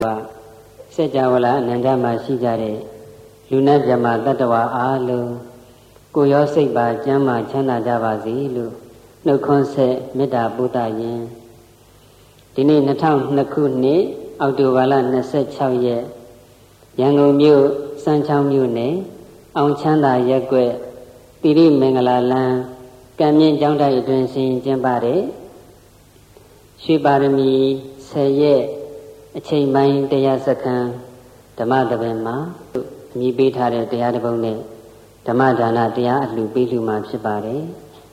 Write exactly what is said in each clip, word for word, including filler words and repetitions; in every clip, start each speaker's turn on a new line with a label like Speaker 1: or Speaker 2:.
Speaker 1: စัจ java လာအနန္တမှာရှိကြတဲ့လူနဲ့မြတ်တတ္တဝါအားလုံးကိုရောစိတ်ပါကျမ်းမာချမ်းသာကြပါစေလို့နှုတ်ခွန်းဆက်မေတ္တာပို့သရင်ဒီနေ့၂၀၀၂ခုနှစ်အောက်တိုဘာလ၂၆ရက်ရန်ကုန်မြို့စမ်းချောင်းမြို့နယ်အောင်ချမ်းသာရပ်ကွက်တိရိမင်္ဂလာလမ်းကံမြင့်ကျောင်းတိုက်အတွင်းဆင်ကျင်းပတဲ့ရွှေပါရမီဆယ်ရက်အချိန်ပိုင်းတရားစခန်းဓမ္မသဘင်မှာအမည်ပေးထားတဲ့တရားတစ်ပုဒ်နဲ့ဓမ္မဒါနတရားအလှပေးလှူမှာဖြစ်ပါတယ်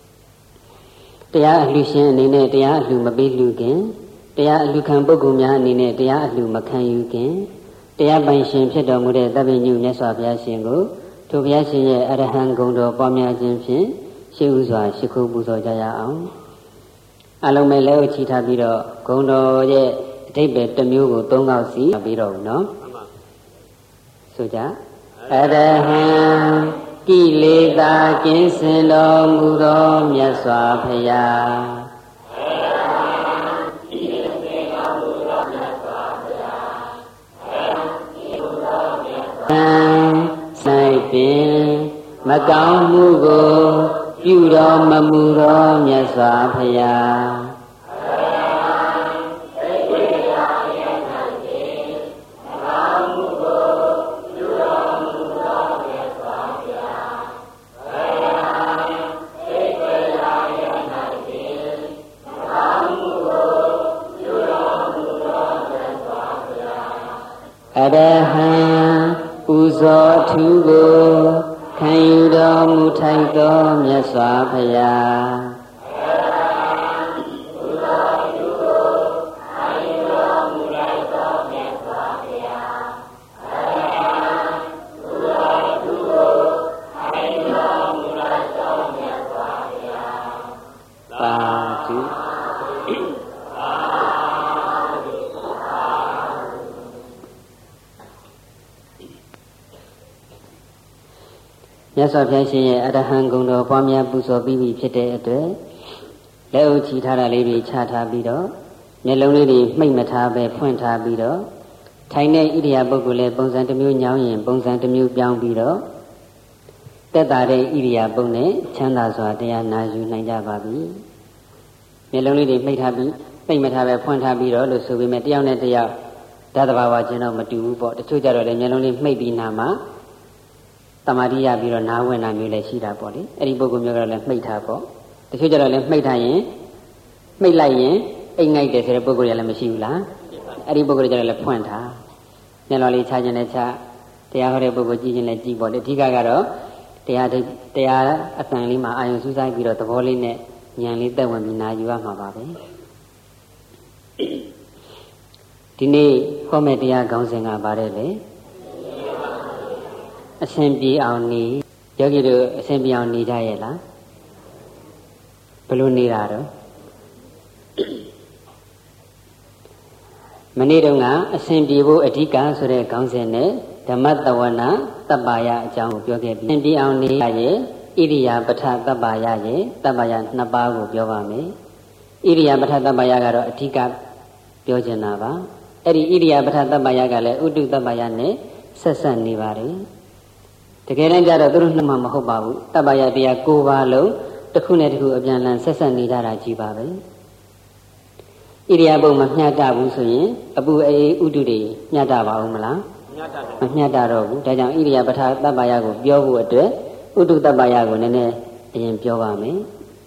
Speaker 1: တရားအလှရှင်အနေနဲ့တရားအလှမပေးလှူခင်တရားအလှခံပုဂ္ဂိုလ်များအနေနဲ့တရားအလှမခံယူခင်တရားပိုင်ရှင်ဖြစ်တော်မူတဲ့သဗ္ဗညုမြတ်စွာဘုရားရှင်ကိုထိုဘုရားရှင်ရဲ့အရဟံဂုဏ်တော်ပွားများခြင်းဖြင့်ရှေးဥစွာရှိခိုးပူဇော်ကြရအောင်အလုံးမဲ့လည်းချီထားပြီးတော့ဂုဏ်တော်ရဲ့အဓိပ္ပာယ်တစ်မျိုးကိုသုံးခေါက်စီပြီးတော့နော်ဆိုကြအရဟံကိလေသာကျင်းစင်တော်မူသောမြတ်စွာဘုရားဆိုင်ပင်မကောင်းမှုကိုပြုတော်မမူသောမြတ်စွာဘုရားအရဟံပူဇော်ထူးကိုခံယူတော်မူထိုက်သောမြတ်စွာဘုရားမြတ်စွာဘုရားရှင်ရဲ့အရဟံဂုဏ်တော်ပွားများပူဇော်ပြီးပြီဖြစ်တဲ့အတွက်လက်အုပ်ချီထားတာလေးတွေချထားပြီးတော့မျက်လုံးလေးတွေမှိတ်မထားပဲဖွင့်ထားပြီးတော့ထိုင်တဲ့ဣရိယာပုဂ္ဂိုလ်လည်းပုံစံတစ်မျိုးညောင်းရင်ပုံစံတစ်မျိုးပြောင်းပြီးတော့တက်တာတဲ့ဣရိယာပုနဲ့ချမ်းသာစွာတရားနာယူနိုင်ကြပါပြီမျက်လုံးလေးတွေမှိတ်ထားပြီးမှိတ်မထားပဲဖွင့်ထားပြီးတော့လို့ဆိုပေမဲ့တယောက်နဲ့တယောက်ဓာတ်တဘာဝချင်းတော့မတူဘူးပေါ့တချို့ကြတော့လည်းမျက်လုံးလေးမှိတ်ပြီးနာမှာတမာတိရပြီးတော့နားဝင်တာမျိုးလည်းရှိတာပေါ့လေအဲ့ဒီပုဂ္ဂိုလ်မျိုးကတော့လည်းမှိတ်ထားပေါ့တချို့ကျတော့လည်းမှိတ်ထားရင်မှိတ်လိုက်ရင်အိမ်ငိုက်တယ်ဆိုတဲ့ပုဂ္ဂိုလ်ရလည်းမရှိဘူးလားအဲ့ဒီပုဂ္ဂိုလ်ကျတော့လည်းဖွင့်ထားမျက်လုံးလေးချခြင်းနဲ့ချတရားဟောတဲ့ပုဂ္ဂိုလ်ကြည့်ခြင်းနဲ့ကြည့်ပေါ့လေအဓိကကတော့တရားတရားအတန်လေးမှာအာယုံစူးစိုက်ပြီးတော့သဘောလေးနဲ့ဉာဏ်လေးသက်ဝင်ပြီးနာယူရမှာပါပဲဒီနေ့ဟောမယ့်တရားခေါင်းစဉ်ကပါတယ်လေအရှင်ပြေအောင်နေယောဂီတို့အရှင်ပြေအောင်နေကြရဲ့လားဘယ်လိုနေတာတော့မနေ့တုန်းကအရှင်ပြေဖို့အဓိကဆိုတဲ့ခေါင်းစဉ်နဲ့ဓမ္မတဝနာတပ္ပါယအကြောင်းကိုပြောခဲ့ပြီးအရှင်ပြေအောင်နေရဲ့ဣရိယာပဋ္ဌတပ္ပါယရဲ့တပ္ပါယနှစ်ပါးကိုပြောပါမယ်ဣရိယာပဋ္ဌတပ္ပါယကတော့အဓိကပြောချင်တာပါအဲ့ဒီဣရိယာပဋ္ဌတပ္ပါယကလည်းဥတုတပ္ပါယနဲ့ဆက်ဆက်နေပါတယ်တကယ်တမ်းကျတော့သူတို့နှစ်မှမဟုတ်ပါဘူးတပ္ပယတရား၉ပါးလုံးတစ်ခုနဲ့တစ်ခုအပြန်အလှန်ဆက်ဆက်နေကြတာကြီးပါပဲဣရိယာပုမမျှတဘူးဆိုရင်အပူအေးဥတုတွေမျှတပါဦးမလားမမျှတတော့ဘူးဒါကြောင့်ဣရိယာပဋ္ဌတပ္ပယကိုပြောဖို့အတွက်ဥတုတပ္ပယကိုနည်းနည်းအရင်ပြောပါမယ်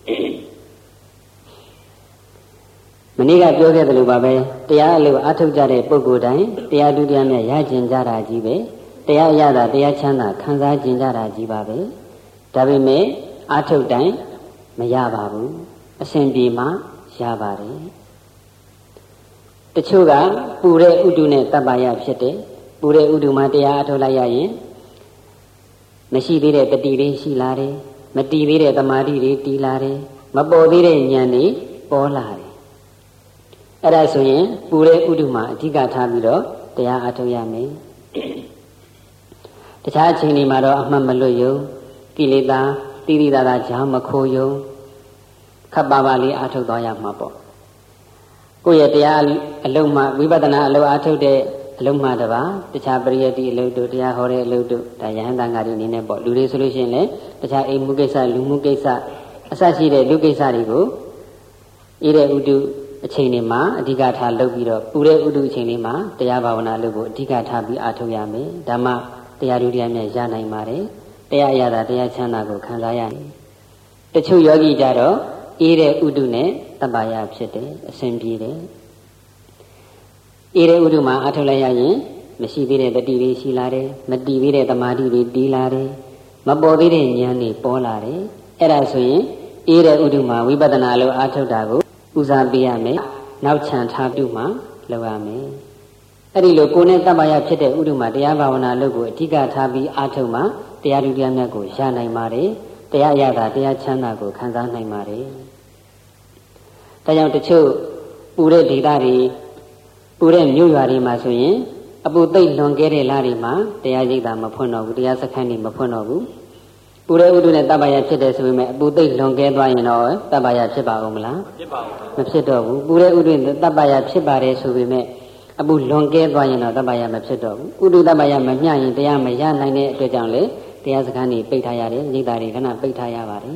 Speaker 1: မနေ့ကပြောခဲ့သလိုပါပဲတရားအလုပ်အားထုတ်ကြတဲ့ပုဂ္ဂိုလ်တိုင်းတရားဒုတိယနဲ့ရကျင်ကြတာကြီးပဲတရားရတာတရားချမ်းသာခံစားကျင်ကြတာကြီးပါပဲဒါပေမဲ့အာထုတ်တိုင်းမရပါဘူးအရှင်ပြေမှရပါတယ်တချို့ကပူတဲ့ဥတုနဲ့တပ္ပယဖြစ်တယ်ပူတဲ့ဥတုမှာတရားအထုတ်လိုက်ရရင်မရှိသေးတဲ့တတိလေးရှိလာတယ်မတည်သေးတဲ့သမာဓိတွေတည်လာတယ်မပေါ်သေးတဲ့ဉာဏ်တွေပေါ်လာတယ်အဲ့ဒါဆိုရင်ပူတဲ့ဥတုမှာအဓိကထားပြီးတော့တရားအထုတ်ရမယ်တခြားအချိန်တွေမှာတော့အမှတ်မလွတ်ယုံကိလေသာတိရိသာသာကြောင့်မခိုးယုံခပ်ပါပါလေးအားထုတ်သွားရမှာပေါ့ကိုယ့်ရဲ့တရားအလုံးမှဝိပဿနာအလုံးအားထုတ်တဲ့အလုံးမှတပါတခြားပရိယတ်တိအလုပ်တို့တရားဟောတဲ့အလုပ်တို့ဒါယဟန်တန်ဃာတွေအနေနဲ့ပေါ့လူတွေဆိုလို့ရှိရင်လည်းတခြားအိမ်မှုကိစ္စလူမှုကိစ္စအစရှိတဲ့လူကိစ္စတွေကိုဤတဲ့ဥတုအချိန်တွေမှာအဓိကထားလုပ်ပြီးတော့ပူတဲ့ဥတုအချိန်လေးမှာတရားဘာဝနာလုပ်ဖို့အဓိကထားပြီးအားထုတ်ရမယ်ဒါမှတရားဓုတရားမြတ်ရနိုင်ပါတယ်တရားရတာတရားချမ်းသာကိုခံစားရတယ်တချို့ယောဂီကြတော့ဤတဲ့ဥတုနဲ့တပ္ပယဖြစ်တယ်အစဉ်ပြေတယ်ဤတဲ့ဥတုမှာအားထုတ်လိုက်ရရင်မရှိသေးတဲ့တတိတွေရှိလာတယ်မတည်သေးတဲ့တမာတိတွေတည်လာတယ်မပေါ်သေးတဲ့ဉာဏ်တွေပေါ်လာတယ်အဲ့ဒါဆိုရင်ဤတဲ့ဥတုမှာဝိပဿနာလို့အားထုတ်တာကိုဦးစားပေးရမယ်နောက်ချန်ထားပြုမှလုပ်ရမယ်အဲ့ဒီလိုကိုယ်နဲ့တပ္ပယဖြစ်တဲ့ဥတုမှာတရားဘာဝနာလုပ်ကိုအဓိကထားပြီးအားထုတ်မှတရားဓုတရားမြတ်ကိုရနိုင်ပါတယ်တရားရတာတရားချမ်းသာကိုခံစားနိုင်ပါတယ်ဒါကြောင့်တချို့ပူတဲ့ဒေသတွေပူတဲ့မြို့ရွာတွေမှာဆိုရင်အပူသိပ်လွန်ကဲတဲ့လတွေမှာတရားရိပ်သာမဖွင့်တော့ဘူးတရားစခန်းတွေမဖွင့်တော့ဘူးပူတဲ့ဥဒုနဲ့တပ္ပယဖြစ်တယ်ဆိုပေမဲ့အပူသိပ်လွန်ကဲသွားရင်တော့တပ္ပယဖြစ်ပါဦးမလားမဖြစ်ပါဘူးမဖြစ်တော့ဘူးပူတဲ့ဥဒုနဲ့တပ္ပယဖြစ်ပါတယ်ဆိုပေမဲ့အပူလွန်ကဲသွားရင်တော့တပ္ပယမဖြစ်တော့ဘူးဥဒုတပ္ပယမမျှရင်တရားမရနိုင်တဲ့အတွက်ကြောင့်လေတရားစခန်းတွေပိတ်ထားရတယ်ရိပ်သာတွေခဏပိတ်ထားရပါတယ်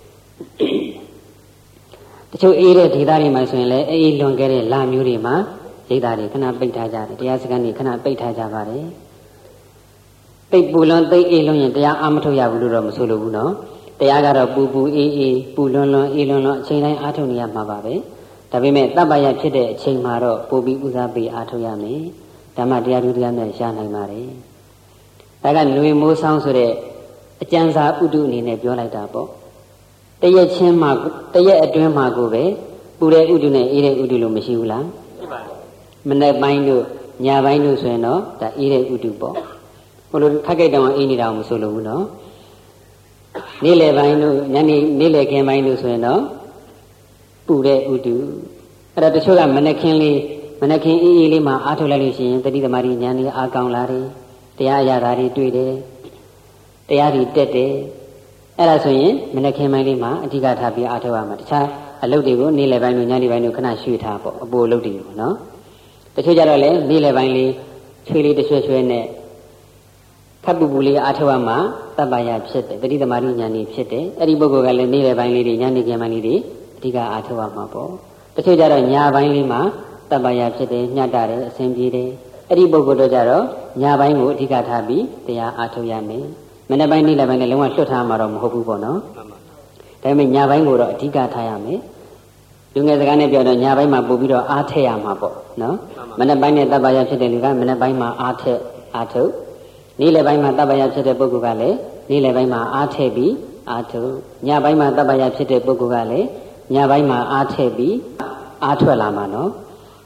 Speaker 1: တချို့အေးတဲ့ဒေသတွေမှာဆိုရင်လည်းအေးလွန်ခဲ့တဲ့လမျိုးတွေမှာရိပ်သာတွေခဏပိတ်ထားကြတယ်တရားစခန်းတွေခဏပိတ်ထားကြပါတယ်ပိတ်ပူလွန်သိအေးလွန်ရင်တရားအားမထုတ်ရဘူးလို့တော့မဆိုလိုဘူးနော်တရားကတော့ပူပူအေးအေးပူလွန်လွန်အေးလွန်လွန်အချိန်တိုင်းအားထုတ်နေရမှာပါပဲဒါပေမဲ့တပ္ပယဖြစ်တဲ့အချိန်မှာတော့ပိုပြီးဥစားပေးအားထုတ်ရမယ်ဓမ္မတရားဓုတရားနဲ့ရနိုင်ပါတယ်ဒါကလူမိုးဆောင်ဆိုတဲ့အကျဉ်းစာဥဒုအနေနဲ့ပြောလိုက်တာပေါ့တရက်ချင်းမှာတရက်အတွင်းမှာကိုပဲပူတဲ့ဥဒုနဲ့အေးတဲ့ဥဒုလို့မရှိဘူးလားရှိပါတယ်မနေ့ပိုင်းတို့ညပိုင်းတို့ဆိုရင်တော့ဒါအေးတဲ့ဥဒုပေါ့ဟိုလိုခက်ကြိတ်တောင်အေးနေတာမဆိုလို့ဘူးနော်နေ့လယ်ပိုင်းတို့ညနေနေ့လယ်ခင်းပိုင်းတို့ဆိုရင်တော့ပူတဲ့ဥဒုအဲ့ဒါတချို့ကမနေ့ခင်းလေးမနေ့ခင်းအေးအေးလေးမှာအားထုတ်လိုက်လို့ရှိရင်တတိသမารီဉာဏ်လေးအားကောင်းလာတယ်တရားရတာတွေတွေ့တယ်တရားတွေတက်တယ်အဲ့ဒါဆိုရင်မနေ့ခင်းပိုင်းလေးမှာအဓိကထားပြီးအားထုတ်ရမှာတခြားအလုပ်တွေကိုနေ့လယ်ပိုင်းတို့ညနေပိုင်းတို့ခဏရွှေ့ထားပေါ့အပိုအလုပ်တွေနော်တချို့ကြတော့လေနေ့လယ်ပိုင်းလေးချွေးလေးတစ်ရွှဲရွှဲနဲ့ခပ်ပူပူလေးအားထုတ်ရမှာတပ္ပယဖြစ်တယ်တတိသမารိဉာဏ်ကြီးဖြစ်တယ်အဲ့ဒီပုဂ္ဂိုလ်ကလည်းနေ့လယ်ပိုင်းလေးတွေညနေခင်းပိုင်းလေးတွေအဓိကအားထုတ်ရမှာပေါ့တချို့ကြတော့ညပိုင်းလေးမှာတပ္ပယဖြစ်တယ်ညှတ်တာတယ်အစဉ်ပြေတယ်အဲ့ဒီပုဂ္ဂိုလ်တို့ကြတော့ညပိုင်းကိုအဓိကထားပြီးတရားအားထုတ်ရမယ်မနေ့ပိုင်းနေ့လယ်ပိုင်းနဲ့လုံးဝလွတ်ထားမှာတော့မဟုတ်ဘူးပေါ့နော်ဒါပေမဲ့ညပိုင်းကိုတော့အဓိကထားရမယ်လူငယ်စကားနဲ့ပြောတော့ညပိုင်းမှာပို့ပြီးတော့အားထည့်ရမှာပေါ့နော်မနေ့ပိုင်းနဲ့တပ္ပယဖြစ်တဲ့လူကမနေ့ပိုင်းမှာအားထည့်အားထုတ်နေ့လယ်ပိုင်းမှာတပ္ပယဖြစ်တဲ့ပုဂ္ဂိုလ်ကလည်းနေ့လယ်ပိုင်းမှာအားထည့်ပြီးအားထုတ်ညပိုင်းမှာတပ္ပယဖြစ်တဲ့ပုဂ္ဂိုလ်ကလည်းညပိုင်းမှာအားထည့်ပြီးအားထွက်လာမှာနော်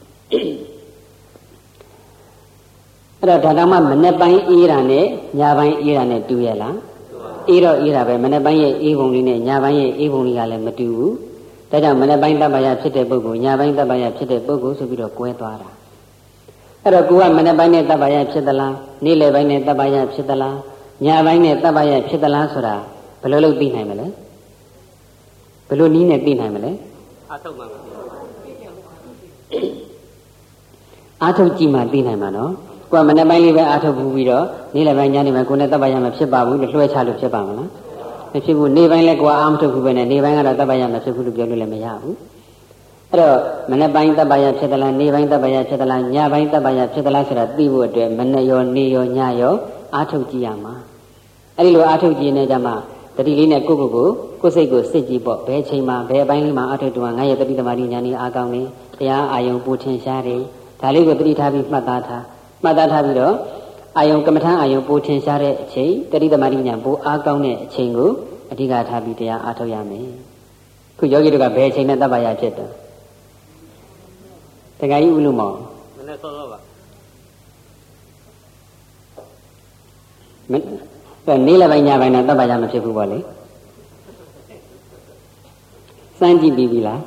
Speaker 1: အဲ့တော့ဒါတောင်မှမနေ့ပိုင်းအေးတာနဲ့ညပိုင်းအေးတာနဲ့တူရဲ့လားအေးတော့အေးတာပဲမနေ့ပိုင်းရဲ့အေးပုံလေးနဲ့ညပိုင်းရဲ့အေးပုံလေးကလည်းမတူဘူးဒါကြောင့်မနေ့ပိုင်းတပ္ပယဖြစ်တဲ့ပုဂ္ဂိုလ်ညပိုင်းတပ္ပယဖြစ်တဲ့ပုဂ္ဂိုလ်ဆိုပြီးတော့ကွဲသွားတာအဲ့တော့ကိုကမနေ့ပိုင်းနဲ့တပ္ပယဖြစ်သလားနေ့လယ်ပိုင်းနဲ့တပ္ပယဖြစ်သလားညပိုင်းနဲ့တပ္ပယဖြစ်သလားဆိုတာဘယ်လိုလုပ်သိနိုင်မလဲဘယ်လိုနည်းနဲ့သိနိုင်မလဲအာထုတ်မှမသိအာထုတ်ကြည့်မှသိနိုင်မှာနော်ကိုကမနေ့ပိုင်းလေးပဲအာထုတ်ပြီးတော့နေ့လယ်ပိုင်းညနေပိုင်းကိုနဲ့တပ္ပယမဖြစ်ပါဘူးလို့လွှဲချလို့ဖြစ်ပါမလားမဖြစ်ဘူးနေ့ပိုင်းလည်းကိုကအာမထုတ်ဘူးပဲနဲ့နေ့ပိုင်းကတော့တပ္ပယမဖြစ်ဘူးလို့ပြောလို့လည်းမရဘူးအဲ့တော့မနေ့ပိုင်းတပ္ပယဖြစ်သလားနေ့ပိုင်းတပ္ပယဖြစ်သလားညပိုင်းတပ္ပယဖြစ်သလားဆိုတာသိဖို့အတွက်မနေ့ရောနေ့ရောညရောအာထုတ်ကြည့်ရမှာအဲ့ဒီလိုအာထုတ်ကြည့်နေကြမှာတတိလေးနဲ့ကိုကိုကိုကိုစိတ်ကိုစစ်ကြည့်ပေါ့ဘယ်ချိန်မှာဘယ်အပိုင်းလေးမှာအာထုတ်တူငါရဲ့တတိသမารိဉာဏ်ကြီးအားကောင်းနေတရားအာယုံပူထင်ရှားတယ်ဒါလေးကိုတတိထားပြီးမှတ်သားထားမှတ်သားထားပြီးတော့အာယုံကမ္မထံအာယုံပူထင်ရှားတဲ့အချိန်တတိသမารိဉာဏ်ပူအားကောင်းတဲ့အချိန်ကိုအဓိကထားပြီးတရားအားထုတ်ရမယ်ခုယောဂီတို့ကဘယ်အချိန်နဲ့တပ္ပယဖြစ်တယ်တခါကြီးဥလို့မောင်မနေ့စောစောပါမနေ့နေ့လယ်ပိုင်းညပိုင်းတော့တပ္ပယမဖြစ်ဘူးပေါ့လေစမ်းကြည့်ပြီးပြီလား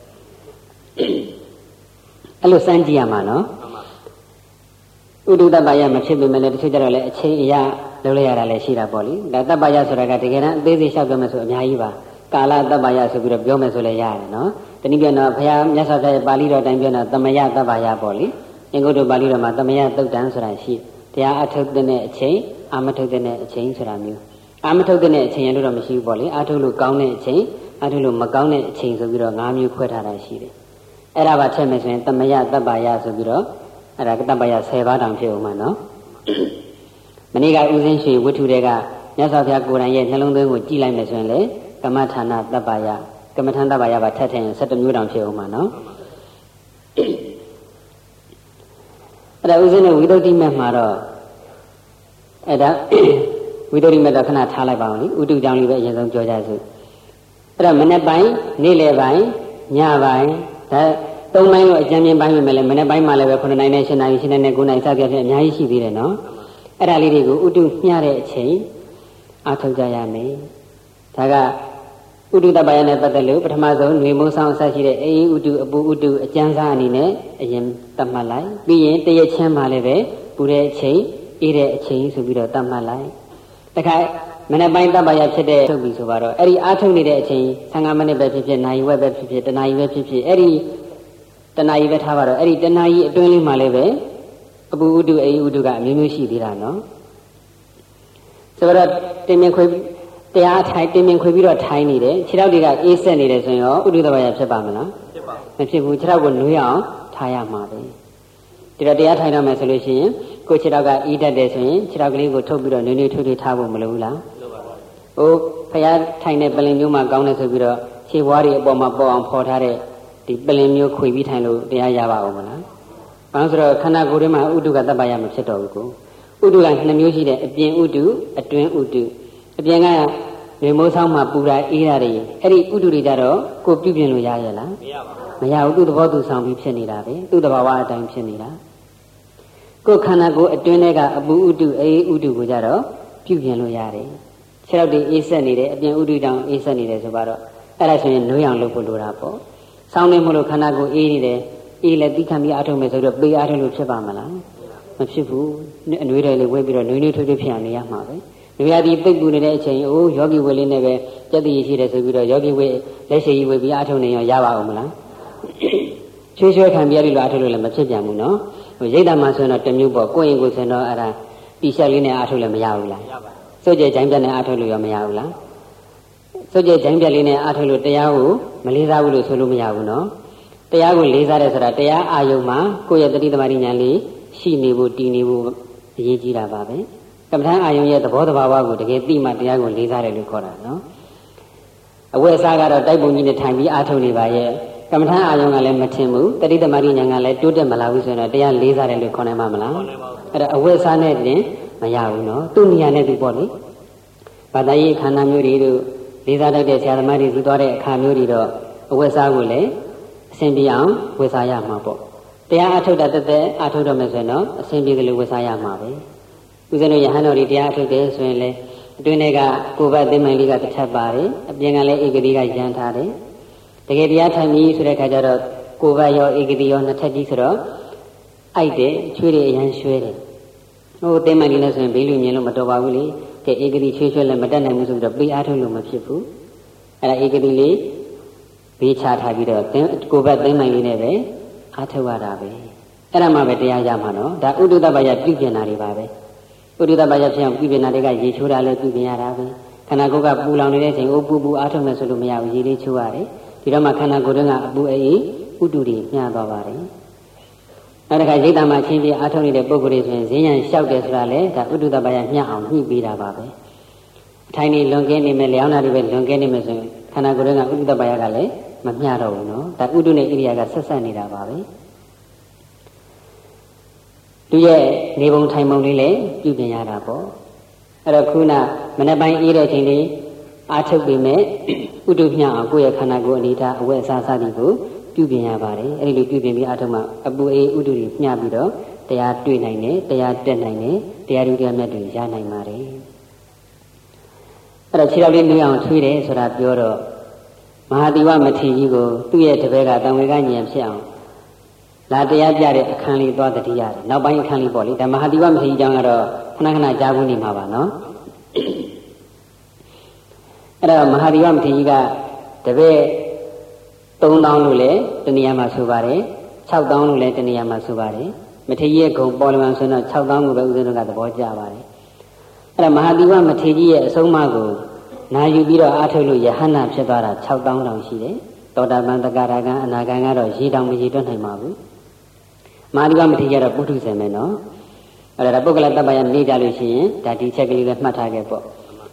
Speaker 1: အဲ့လိုစမ်းကြည့်ရမှာနော်ဥဒုတပ္ပယမဖြစ်ပေမဲ့လည်းတချို့ကြတော့လည်းအချိန်အရလုပ်လိုက်ရတာလည်းရှိတာပေါ့လေဒါတပ္ပယဆိုတာကတကယ်တမ်းအသေးစိတ်လျှောက်ပြောမယ်ဆိုအများကြီးပါကာလတပ္ပယဆိုပြီးတော့ပြောမယ်ဆိုလည်းရတယ်နော်တနည်းပြောတော့ဘုရားမြတ်စွာဘုရားရဲ့ပါဠိတော်တိုင်းပြောတော့သမယတပ္ပယပေါ့လေင်္ဂုတ္တပါဠိတော်မှာသမယသုတ်တံဆိုတာရှိတရားအထုတ်တဲ့အချိန်အာမထုတ်တဲ့အချိန်ဆိုတာမျိုးအာမထုတ်တဲ့အချိန်ရလို့တော့မရှိဘူးပေါ့လေအာထုတ်လို့ကောင်းတဲ့အချိန်အာထုတ်လို့မကောင်းတဲ့အချိန်ဆိုပြီးတော့၅မျိုးခွဲထားတာရှိတယ်အဲ့ဒါပါထည့်မယ်ဆိုရင်သမယတပ္ပါယဆိုပြီးတော့အဲ့ဒါတပ္ပါယ၁၀ပါးတောင်ဖြစ်အောင်မှာနော်မနေ့ကဥစဉ်ရွှေဝတ္ထုတွေကမြတ်စွာဘုရားကိုယ်တိုင်ရဲ့နှလုံးသွင်းကိုကြည့်လိုက်မယ်ဆိုရင်လေကမ္မထာနာတပ္ပါယကမ္မထာတပ္ပါယပါထပ်ထည့်ရင်၁၁မျိုးတောင်ဖြစ်အောင်မှာနော်အဲ့ဒါဥစဉ်နဲ့ဝိသုဒ္ဓိမတ်မှာတော့အဲ့ဒါဝိသုဒ္ဓိမတ်တော့ခဏထားလိုက်ပါအောင်လေဥတုကြောင့်လေးပဲအရင်ဆုံးပြောကြစို့အဲ့တော့မနေ့ပိုင်းနေ့လယ်ပိုင်းညပိုင်းဒါသုံးပိုင်းကိုအကျဉ်းချင်းပိုင်းပဲမယ်လေမနေ့ပိုင်းမှာလည်းပဲခုနှစ်နိုင်နဲ့ရှစ်နိုင်ရှစ်နိုင်နဲ့ကိုးနိုင်စသဖြင့်အများကြီးရှိသေးတယ်နော်အဲ့ဒါလေးတွေကိုဥတုမျှတဲ့အချိန်အားထုတ်ကြရမယ်ဒါကဥတုတပ္ပယနဲ့ပတ်သက်လို့ပထမဆုံးຫນွေမိုးဆောင်အစရှိတဲ့အေးဥတုအပူဥတုအကျဉ်းစားအနေနဲ့အရင်သတ်မှတ်လိုက်ပြီးရင်တရက်ချင်းမှလည်းပဲပူတဲ့အချိန်အေးတဲ့အချိန်ဆိုပြီးတော့သတ်မှတ်လိုက်တခါမနေ့ပိုင်းတပ္ပယဖြစ်တဲ့ထုတ်ပြီဆိုတော့အဲ့ဒီအားထုတ်နေတဲ့အချိန်ဆယ်ငါးမိနစ်ပဲဖြစ်ဖြစ်နာရီဝက်ပဲဖြစ်ဖြစ်တနာရီပဲဖြစ်ဖြစ်အဲ့ဒီတနာရီပဲထားပါတော့အဲ့ဒီတနာရီအတွင်းလေးမှလည်းပဲအပူဥတုအေးဥတုကအမျိုးမျိုးရှိသေးတာနော်ဆိုတော့တင်မြင်ခွေတရားထိုင်တင်မြင်ခွေပြီးတော့ထိုင်နေတယ်ခြေထောက်တွေကအေးဆက်နေတယ်ဆိုရင်ရောဥတုတပ္ပယဖြစ်ပါမလားဖြစ်ပါမဖြစ်ဘူးခြေထောက်ကိုနှွေးအောင်ထားရမှာပဲဒီတော့တရားထိုင်ရမယ်ဆိုလို့ရှိရင်ကိုယ်ခြေထောက်ကအေးတတ်တယ်ဆိုရင်ခြေထောက်ကလေးကိုထုတ်ပြီးတော့နွေးနွေးထွေးထွေးထားဖို့မလိုဘူးလားလိုပါပါဟိုဖျားထိုင်တဲ့ပလင်မျိုးမှကောင်းတယ်ဆိုပြီးတော့ခြေဘွားတွေအပေါ်မှာပေါ်အောင်ဖော်ထားတဲ့ဒီပလင်မျိုးခွေပြီးထိုင်လို့တရားရပါအောင်မလားဘာလို့ဆိုတော့ခန္ဓာကိုယ်ထဲမှာဥတုကတပ္ပယမဖြစ်တော့ဘူးကိုဥတုကနှစ်မျိုးရှိတယ်အပြင်ဥတုအတွင်းဥတုအပြင်ကနေမိုးဆောင်မှာပူတာအေးတာတွေအဲ့ဒီဥတုတွေကြတော့ကိုပြုပြင်လို့ရရဲ့လားမရပါဘူးမရဘူးသူ့သဘောသူဆောင်ပြီးဖြစ်နေတာပဲသူ့သဘာဝအတိုင်းဖြစ်နေတာကိုခန္ဓာကိုယ်အတွင်းထဲကအပူဥတုအေးဥတုကိုကြတော့ပြုပြင်လို့ရတယ်ခြေထောက်တွေအေးဆက်နေတယ်အပြင်ဥတုတောင်အေးဆက်နေတယ်ဆိုတော့အဲ့ဒါဆိုရင်နှွေးအောင်လုပ်ဖို့လိုတာပေါ့ဆောင်းနေမလို့ခန္ဓာကိုယ်အေးနေတယ်အေးလည်းတိခံပြီးအားထုတ်မယ်ဆိုတော့ပေးအားထုတ်လို့ဖြစ်ပါမလားမဖြစ်ဘူးအနွေးတွေလေးဝဲပြီးတော့နွေးနွေးထွေးထွေးဖြစ်အောင်နေရမှာပဲလူရသည်ပိတ်ပူနေတဲ့အချိန်အိုးယောဂီဝေလေးနဲ့ပဲကြက်တည်ရှိတယ်ဆိုပြီးတော့ယောဂီဝေလက်ရှိကြီးဝေပြီးအားထုတ်နေရောရပါအောင်မလားချွေးချွေးခံပြရလို့အားထုတ်လို့လည်းမဖြစ်ပြန်ဘူးနော်ဟိုရိတ်တာမှဆိုရင်တော့တမျိုးပေါ့ကိုယ့်ရင်ကိုယ်ဆိုတော့အဲ့ဒါတီရှပ်လေးနဲ့အားထုတ်လည်းမရဘူးလားရပါဘူးစိုးကျဲဂျိုင်းပြတ်နဲ့အားထုတ်လို့ရောမရဘူးလားစိုးကျဲဂျိုင်းပြတ်လေးနဲ့အားထုတ်လို့တရားကိုမလေးစားဘူးလို့ဆိုလို့မရဘူးနော်တရားကိုလေးစားတယ်ဆိုတာတရားအာယုံမှာကိုယ့်ရဲ့တတိသမารိညာလေးရှိနေဖို့တည်နေဖို့အရေးကြီးတာပါပဲကမ္မထအာယုံရဲ့သဘောတဘာဝကိုတကယ်သိမှတရားကိုလေးစားတယ်လို့ခေါ်တာနော်အဝိအစားကတော့တိုက်ပုံကြီးနဲ့ထိုင်ပြီးအားထုတ်နေပါရဲ့ကမ္မထအာယုံကလည်းမထင်ဘူးတတိသမารိညာကလည်းတိုးတက်မလာဘူးဆိုရင်တရားလေးစားတယ်လို့ခေါ်နိုင်မှာမလားအဲ့ဒါအဝိအစားနဲ့တင်မရဘူးနော်သူ့နေရာနဲ့သူပေါ့လေဘာသာရေးခန္ဓာမျိုးတွေတို့လေးစားတတ်တဲ့ဆရာသမားတွေသူသွားတဲ့အခါမျိုးတွေတော့အဝိအစားကိုလည်းအစဉ်ပြေအောင်ဝေစားရမှာပေါ့တရားအထုတ်တာတက်တက်အထုတ်တော့မယ်ဆိုရင်တော့အစဉ်ပြေကလေးဝေစားရမှာပဲဦးဇင်းတို့ယဟန်တော်တွေတရားအထုတ်တယ်ဆိုရင်လေအတွင်းတွေကကိုယ်ဘက်သိမ့်မှန်လေးကတစ်ထပ်ပါတယ်အပြင်ကလည်းဧကတိကရန်ထားတယ်တကယ်တရားထိုင်ပြီးဆိုတဲ့ခါကျတော့ကိုယ်ဘက်ရောဧကတိရောနှစ်ထပ်ကြီးဆိုတော့အိုက်တယ်ချွေးတွေအရန်ရွှဲတယ်ဟိုသိမ့်မှန်လေးနဲ့ဆိုရင်ဘေးလူမြင်လို့မတော်ပါဘူးလေကဲဧကတိချွေးချွဲလည်းမတတ်နိုင်ဘူးဆိုပြီးတော့ပေးအားထုတ်လို့မဖြစ်ဘူးအဲ့ဒါဧကတိလေးဘေးချထားပြီးတော့ကိုယ်ဘက်သိမ့်မှန်လေးနဲ့ပဲအားထုတ်ရတာပဲအဲ့ဒါမှပဲတရားရမှာနော်ဒါဥဒ္ဒတပ္ပယပြုပြင်တာတွေပါပဲဥဒ္ဒတပ္ပယဖြစ်အောင်ပြုပြင်တာတွေကရေချိုးတာလည်းပြုပြင်ရတာပဲခန္ဓာကိုယ်ကပူလောင်နေတဲ့အချိန်အိုးပူပူအားထုတ်မယ်ဆိုလို့မရဘူးရေလေးချိုးရတယ်ဒီတော့မှခန္ဓာကိုယ်ကအပူအေးဥတုတွေမျှသွားပါတယ်နောက်တစ်ခါရိတ်တမှာချင်းပြအားထုတ်နေတဲ့ပုဂ္ဂိုလ်တွေဆိုရင်ဈဉ္ဉံလျှောက်တယ်ဆိုတာလေဒါဥဒ္ဒတပ္ပယမျှအောင်ညှိပေးတာပါပဲအထိုင်နေလွန်ကင်းနေမယ်လျောင်းတာတွေပဲလွန်ကင်းနေမယ်ဆိုရင်ခန္ဓာကိုယ်ကဥဒ္ဒတပ္ပယကလည်းမမျှတော့ဘူးနော်ဒါဥဒ္ဒနဲ့ဣရိယာကဆက်ဆက်နေတာပါပဲသူရဲ့နေပုံထိုင်ပုံလေးလည်းပြုပြင်ရတာပေါ့အဲ့တော့ခုနမနေ့ပိုင်းအေးတဲ့အချိန်လေးအားထုတ်ပြီးမဲ့ဥဒ္ဒမျှအောင်ကိုယ့်ရဲ့ခန္ဓာကိုယ်အနေထားအဝတ်အစားစသည်ကိုပြုပြင်ရပါတယ်အဲ့ဒီလိုပြုပြင်ပြီးအားထုတ်မှအပူအေးဥဒ္ဒတွေမျှပြီးတော့တရားတွေ့နိုင်တယ်တရားတက်နိုင်တယ်တရားဓုတရားမြတ်တွေရနိုင်ပါတယ်အဲ့တော့ခြေတော်လေးနှွေးအောင်ထွေးတယ်ဆိုတာပြောတော့မဟာတိဝမထေရကြီးကိုသူ့ရဲ့တပည့်ကတံဝေကဉာဏ်ဖြစ်အောင်လာတရားပြတဲ့အခန်းလေးသွားတတိရတယ်နောက်ပိုင်းအခန်းလေးပေါ့လေဒါမဟာတိဝမထေရကြီးကြောင့်ကတော့ခဏခဏကြားဘူးနေမှာပါနော်အဲ့တော့မဟာတိဝမထေရကြီးကတပည့်သုံးသောင်းလို့လည်းတဏှာမှာဆိုပါတယ်ခြောက်သောင်းလို့လည်းတဏှာမှာဆိုပါတယ်မထေရရဲ့ဂုံပေါ်လမှန်ဆိုတော့၆သောင်းကိုပဲဦးဇင်းတို့ကသဘောကျပါတယ်အဲ့ဒါမဟာသီဝမထေရကြီးရဲ့အဆုံးအမကိုနာယူပြီးတော့အားထုတ်လို့ယဟန္တာဖြစ်သွားတာ၆သောင်းတောင်ရှိတယ်သောတာပန်တဂရကံအနာကံကတော့ရေတောင်မရေတွက်နိုင်ပါဘူးမဟာသီဝမထေရကတော့ပုထုဇဉ်ပဲနော်အဲ့ဒါပုဂ္ဂလတ္တပယနေကြလို့ရှိရင်ဒါဒီချက်ကလေးလည်းမှတ်ထားခဲ့ပေါ့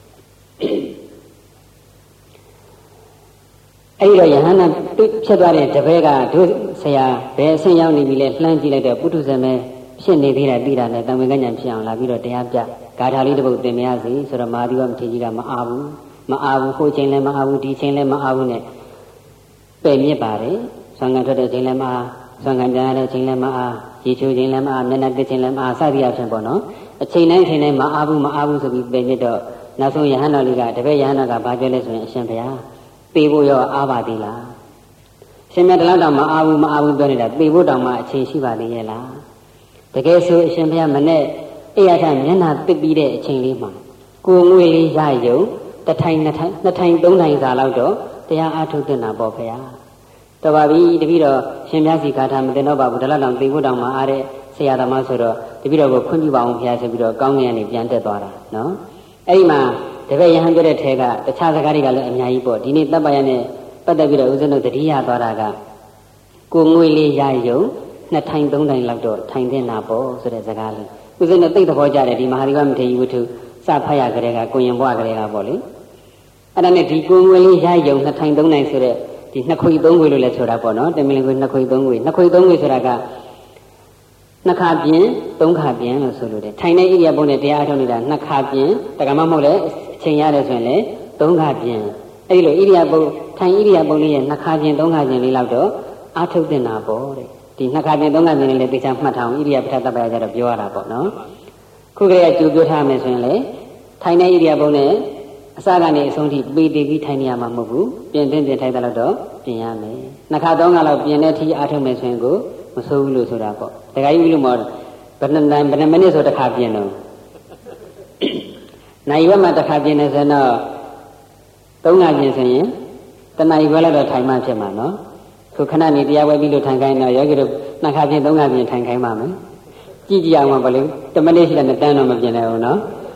Speaker 1: အဲ့ဒီတော့ယဟန္တာဖြစ်သွားတဲ့တပည့်ကတို့ဆရာဘယ်အဆင့်ရောက်နေပြီလဲလှမ်းကြည့်လိုက်တော့ပုထုဇဉ်ပဲဖြစ်နေသေးတယ်ပြီးတာနဲ့တံဝေကဉာဏ်ဖြစ်အောင်လာပြီးတော့တရားပြဂါထာလေးတစ်ပုဒ်သင်မရစီဆိုတော့မဟာသီဝမထေရကြီးကမအားဘူးမအားဘူးဟိုချိန်လည်းမအားဘူးဒီချိန်လည်းမအားဘူးနဲ့ပယ်မြစ်ပါတယ်ဆွမ်းခံထွက်တဲ့ချိန်လည်းမအားဆွမ်းခံကြရတဲ့ချိန်လည်းမအားရေချိုးချိန်လည်းမအားမျက်နှာတစ်ချိန်လည်းမအားစသည်အဖြစ်ပေါ့နော်အချိန်တိုင်းချိန်တိုင်းမအားဘူးမအားဘူးဆိုပြီးပယ်မြစ်တော့နောက်ဆုံးယဟန္တာလေးကတပည့်ယဟန္တာကဘာပြောလဲဆိုရင်အရှင်ဘုရားသေဖို့ရောအားပါသေးလားရှင်မြတ်တလားတောင်မအားဘူးမအားဘူးပြောနေတာသေဖို့တောင်မှအချိန်ရှိပါသေးရဲ့လားတကယ်ဆိုအရှင်ဘုရားမနဲ့အိယာထမျက်နှာတစ်ပြီးတဲ့အချိန်လေးမှာကိုငွေလေးရယုံတစ်ထိုင်နှစ်ထိုင်နှစ်ထိုင်သုံးထိုင်စာလောက်တော့တရားအားထုတ်တင်တာပေါ့ဗျာတော်ပါပြီတပည့်တော်ရှင်မြတ်စီဂါထာမတင်တော့ပါဘူးတလားတောင်သေဖို့တောင်မှအားတဲ့ဆရာသမားဆိုတော့တပည့်တော်ကိုခွင့်ပြုပါအောင်ဘုရားဆိုပြီးတော့ကောင်းကင်ကနေပြန်တက်သွားတာနော်အဲ့ဒီမှာတပည့်ယဟန်ပြောတဲ့ထဲကတခြားစကားတွေကလည်းအများကြီးပေါ့ဒီနေ့တပ်ပယနဲ့ပတ်သက်ပြီးတော့ဦးဇင်းတို့တတိယသွားတာကကိုငွေလေးရယုံနှစ်ထိုင်သုံးထိုင်လောက်တော့ထိုင်တဲ့နာပေါ့ဆိုတဲ့စကားလေးဦးဇင်းတို့သိသဘောကျတယ်ဒီမဟာသီဝမထေရဝတ္ထုစဖတ်ရကြတဲ့ကကိုရင်ဘွားကြတဲ့ကပေါ့လေအဲ့ဒါနဲ့ဒီကိုငွေလေးရယုံနှစ်ထိုင်သုံးထိုင်ဆိုတဲ့ဒီနှစ်ခွေသုံးခွေလို့လည်းဆိုတာပေါ့နော်တမင်လင်ခွေနှစ်ခွေသုံးခွေနှစ်ခွေသုံးခွေဆိုတာကနှစ်ခါပြင်းသုံးခါပြင်းလို့ဆိုလို့တယ်ထိုင်တဲ့ဣရိယာပုနဲ့တရားအထုတ်နေတာနှစ်ခါပြင်းတက္ကမမဟုတ်လေအချိန်ရတယ်ဆိုရင်လေသုံးခါပြင်းအဲ့ဒီလိုဣရိယာပုထိုင်ဣရိယာပုလေးရဲ့နှစ်ခါပြင်းသုံးခါပြင်းလေးလောက်တော့အထုတ်တင်တာပေါ့တဲ့ဒီနှစ်ခါပြင်းသုံးခါပြင်းလေးလည်းသိချာမှတ်ထားအောင်ဣရိယာပဋ္ဌတပ္ပယကြတော့ပြောရတာပေါ့နော်ခုကလေးကကြိုပြောထားမယ်ဆိုရင်လေထိုင်တဲ့ဣရိယာပုနဲ့အစကနေအဆုံးထိပေတည်ပြီးထိုင်နေရမှာမဟုတ်ဘူးပြင်တင်ပြင်ထိုင်တဲ့တော့ပြင်ရမယ်နှစ်ခါသုံးခါလောက်ပြင်တဲ့အထိအထုတ်မယ်ဆိုရင်ကိုမဆိုးဘူးလို့ဆိုတာပေါ့တခါကြီးလို့မဟုတ်ဘယ်နှတန်ဘယ်နှမိနစ်ဆိုတစ်ခါပြင်တော့နိုင်ရွက်မှာတစ်ခါပြင်နေဆိုတော့သုံးခါပြင်ဆိုရင်တဏှာကြီးဘက်လည်းတော့ထိုင်မှဖြစ်မှာနော်ခုခဏနေတရားဝဲပြီးလို့ထိုင်ခိုင်းတော့ယောဂီတို့နှစ်ခါပြင်သုံးခါပြင်ထိုင်ခိုင်းပါမယ်ကြည့်ကြည့်အောင်ပါဘလို့တမိနစ်ရှိတဲ့တန်းတော့မပြင်နိုင်ဘူးနော်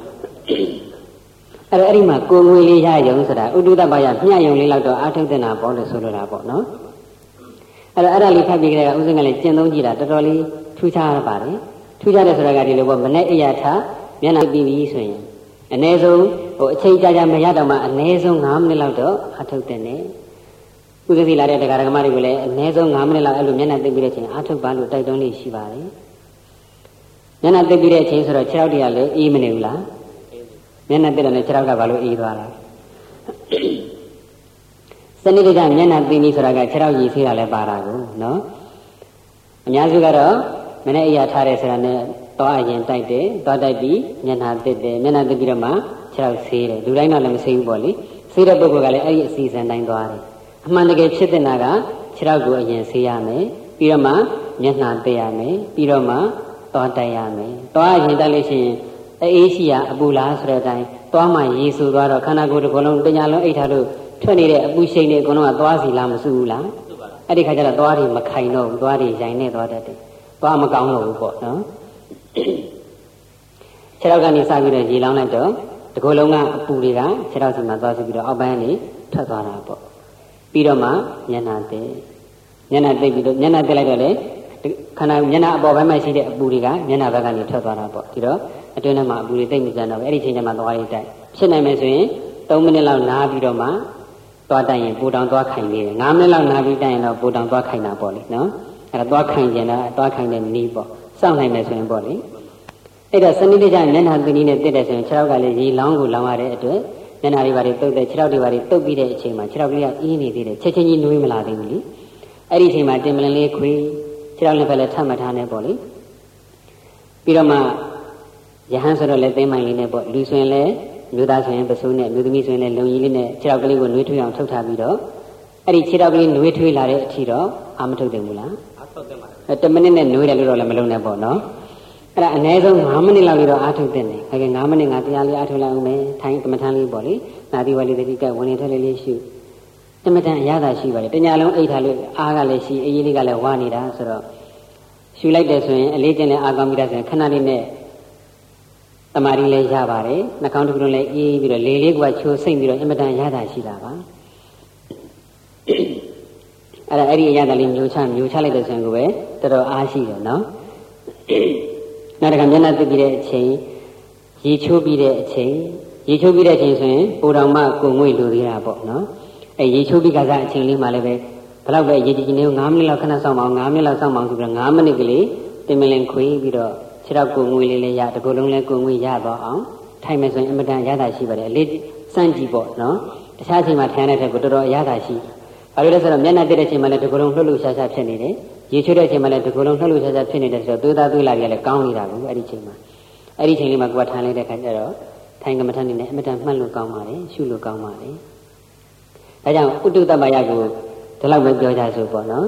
Speaker 1: အဲ့တော့အဲ့ဒီမှာကိုငွေလေးရယုံဆိုတာဥဒ္ဒတပယမျှယုံလေးလောက်တော့အာထုတ်တင်တာပေါ့လို့ဆိုလိုတာပေါ့နော်အဲ့တော့အဲ့ဒါလေးဖတ်ပြီးကြတဲ့ကဥစဉ်ကလည်းကျင့်သုံးကြည့်တာတော်တော်လေးထူးခြားပါတယ်ထူးခြားတဲ့ဆိုတာကဒီလိုပေါ့မနဲ့အိယာထမျက်နှာပြီးပြီဆိုရင်အနည်းဆုံးဟိုအချိန်ကြာကြာမရတော့မှအနည်းဆုံး၅မိနစ်လောက်တော့အာထုတ်တင်တယ်ဥစ္စည်းလာတဲ့တရားဓမ္မတွေကိုလည်းအနည်းဆုံး၅မိနစ်လောက်အဲ့လိုမျက်နှာသိပ်ပြီးတဲ့အချိန်အာထုတ်ပါလို့တိုက်တွန်းလေးရှိပါတယ်မျက်နှာသိပ်ပြီးတဲ့အချိန်ဆိုတော့ခြေထောက်တွေကလည်းအေးမနေဘူးလားမျက်နှာသိပ်တယ်နဲ့ခြေထောက်ကဘာလို့အေးသွားလဲစနစ်တကျမျက်နှာသိပြီဆိုတာကခြေထောက်ရည်ဆေးတာလည်းပါတာကိုနော်အများစုကတော့မနေ့အရာထားတယ်ဆိုတာနဲ့သွားအရင်တိုက်တယ်သွားတိုက်ပြီးမျက်နှာသိပ်တယ်မျက်နှာသိပ်ပြီးတော့မှခြေထောက်ဆေးတယ်လူတိုင်းတော့လည်းမဆေးဘူးပေါ့လေဆေးတဲ့ပုဂ္ဂိုလ်ကလည်းအဲ့ဒီအစီအစဉ်တိုင်းသွားတယ်အမှန်တကယ်ဖြစ်တဲ့နာကခြေထောက်ကိုအရင်ဆေးရမယ်ပြီးတော့မှမျက်နှာသိပ်ရမယ်ပြီးတော့မှသွားတိုက်ရမယ်သွားအရင်တိုက်လို့ရှိရင်အေးရှိရအပူလားဆိုတဲ့အတိုင်းသွားမှရေဆူသွားတော့ခန္ဓာကိုယ်တစ်ခုလုံးတညာလုံးအိတ်ထားလို့ထွက်နေတဲ့အပူရှိန်တွေအကုန်လုံးကသွားစီလားမဆူဘူးလားအဲ့ဒီခါကျတော့သွားတွေမခိုင်တော့ဘူးသွားတွေရိုင်နေသွားတတ်တယ်သွားမကောင်းတော့ဘူးပေါ့နော်ခြေထောက်ကနေစပြီးတော့ရေလောင်းလိုက်တော့ဒီကိုယ်လုံးကအပူတွေကခြေထောက်စီမှာသွားစီပြီးတော့အောက်ပိုင်းကနေထွက်သွားတာပေါ့ပြီးတော့မှမျက်နှာသိမျက်နှာသိပြီးတော့မျက်နှာသိလိုက်တော့လေခန္ဓာမျက်နှာအပေါ်ပိုင်းမှာရှိတဲ့အပူတွေကမျက်နှာဘက်ကနေထွက်သွားတာပေါ့ဒီတော့အတွင်းထဲမှာအပူတွေသိမ့်မကြတော့ဘူးအဲ့ဒီချိန်ကျမှသွားရေးတိုက်ဖြစ်နိုင်မယ်ဆိုရင်သုံးမိနစ်လောက်နားပြီးတော့မှသွားတိုက်ရင်ပူတောင်သွားခိုင်နေတယ်၅မိနစ်လောက်နားပြီးတိုက်ရင်တော့ပူတောင်သွားခိုင်တာပေါ့လေနော်အဲ့ဒါသွားခိုင်ကျင်တာသွားခိုင်တဲ့နည်းပေါ့စောင့်နိုင်မယ်ဆိုရင်ပေါ့လေအဲ့တော့စနစ်တကျမျက်နှာသီးနည်းနဲ့တက်တယ်ဆိုရင်ခြေထောက်ကလည်းရေလောင်းကိုလောင်းရတဲ့အတွက်မျက်နှာတွေဘာတွေတုတ်တဲ့ခြေထောက်တွေဘာတွေတုတ်ပြီးတဲ့အချိန်မှာခြေထောက်ကလေးကအေးနေသေးတယ်ချက်ချင်းကြီးနွေးမလာသေးဘူးလေအဲ့ဒီအချိန်မှာတင်မလင်လေးခွေးခြေထောက်လည်းပဲလည်းထပ်မထားနဲ့ပေါ့လေပြီးတော့မှယဟန်ဆိုတော့လည်းသိမ့်မိုင်လေးနဲ့ပေါ့လူဆိုရင်လည်းမျိုးသားဆိုရင်ပစိုးနဲ့မျိုးသမီးဆိုရင်လည်းလုံကြီးလေးနဲ့ခြေထောက်ကလေးကိုနှွေးထွေးအောင်ထုတ်ထားပြီးတော့အဲ့ဒီခြေထောက်ကလေးနှွေးထွေးလာတဲ့အထိတော့အာမထုတ်တယ်ဘူးလားအာထုတ်တယ်ပါတမိနစ်နဲ့နှွေးတယ်လို့တော့လည်းမလုပ်နဲ့ပေါ့နော်အဲ့ဒါအနည်းဆုံး၅မိနစ်လောက်လေးတော့အာထုတ်တယ်နေဒါက၅မိနစ်ငါတရားလေးအာထုတ်လိုက်အောင်မယ်ထိုင်ကမ္မထမ်းလေးပေါ့လေနာသီဝလေးတတိကဝင်နေထွက်လေးလေးရှုကမ္မထမ်းအရသာရှိပါတယ်တညာလုံးအိတ်ထားလို့အားကလည်းရှိအေးလေးကလည်းဝါနေတာဆိုတော့ရှရှူလိုက်တယ်ဆိုရင်အလေးကျင့်နဲ့အာကောင်းပြီးတာဆိုရင်ခဏလေးနဲ့တမာရီလေးရပါတယ်နှာခေါင်းတစ်ခုလုံးလည်းအေးပြီးတော့လေလေးကချိုးစိမ့်ပြီးတော့အင်မတန်ရတာရှိတာပါအဲ့ဒါအဲ့ဒီအရသာလေးမျိုးချမျိုးချလိုက်တဲ့ဆိုရင်ကိုပဲတော်တော်အားရှိတယ်နော်နောက်တစ်ခါမျက်နှာသိပြီးတဲ့အချိန်ရေချိုးပြီးတဲ့အချိန်ရေချိုးပြီးတဲ့အချိန်ဆိုရင်ပူတော်မှကိုငွေလိုသေးတာပေါ့နော်အဲရေချိုးပြီးကစားအချိန်လေးမှလည်းပဲဘလောက်ပဲရေကြည်ကြည်နေငါးမိနစ်လောက်ခဏဆောင်ပါအောင်ငါးမိနစ်လောက်ဆောင်ပါအောင်ဆိုပြီးတော့ငါးမိနစ်ကလေးတင်မလင်ခွေးပြီးတော့ခြေထောက်ကိုငွေလေးလေးရတကူလုံးလေးကိုငွေရတော့အောင်ထိုင်မယ်ဆိုရင်အမတန်ရတာရှိပါတယ်အလေးစမ်းကြည့်ပေါ့နော်တခြားအချိန်မှာထိုင်ရတဲ့ထက်ကိုတော်တော်ရတာရှိဘာလို့လဲဆိုတော့မျက်နှာတက်တဲ့အချိန်မှာလည်းတကူလုံးလှုပ်လှုပ်ရှားရှားဖြစ်နေတယ်ရေချိုးတဲ့အချိန်မှာလည်းတကူလုံးလှုပ်လှုပ်ရှားရှားဖြစ်နေတယ်ဆိုတော့သွေးသားသွေးလာကြီးလည်းကောင်းနေတာကိုအဲ့ဒီချိန်မှာအဲ့ဒီချိန်လေးမှာကိုကထိုင်လိုက်တဲ့ခါကျတော့ထိုင်ကမ္မထနေနဲ့အမတန်မှတ်လို့ကောင်းပါတယ်ရှုလို့ကောင်းပါတယ်ဒါကြောင့်ဥတုတ္တမယကိုဒီလောက်ပဲပြောကြဆိုပေါ့နော်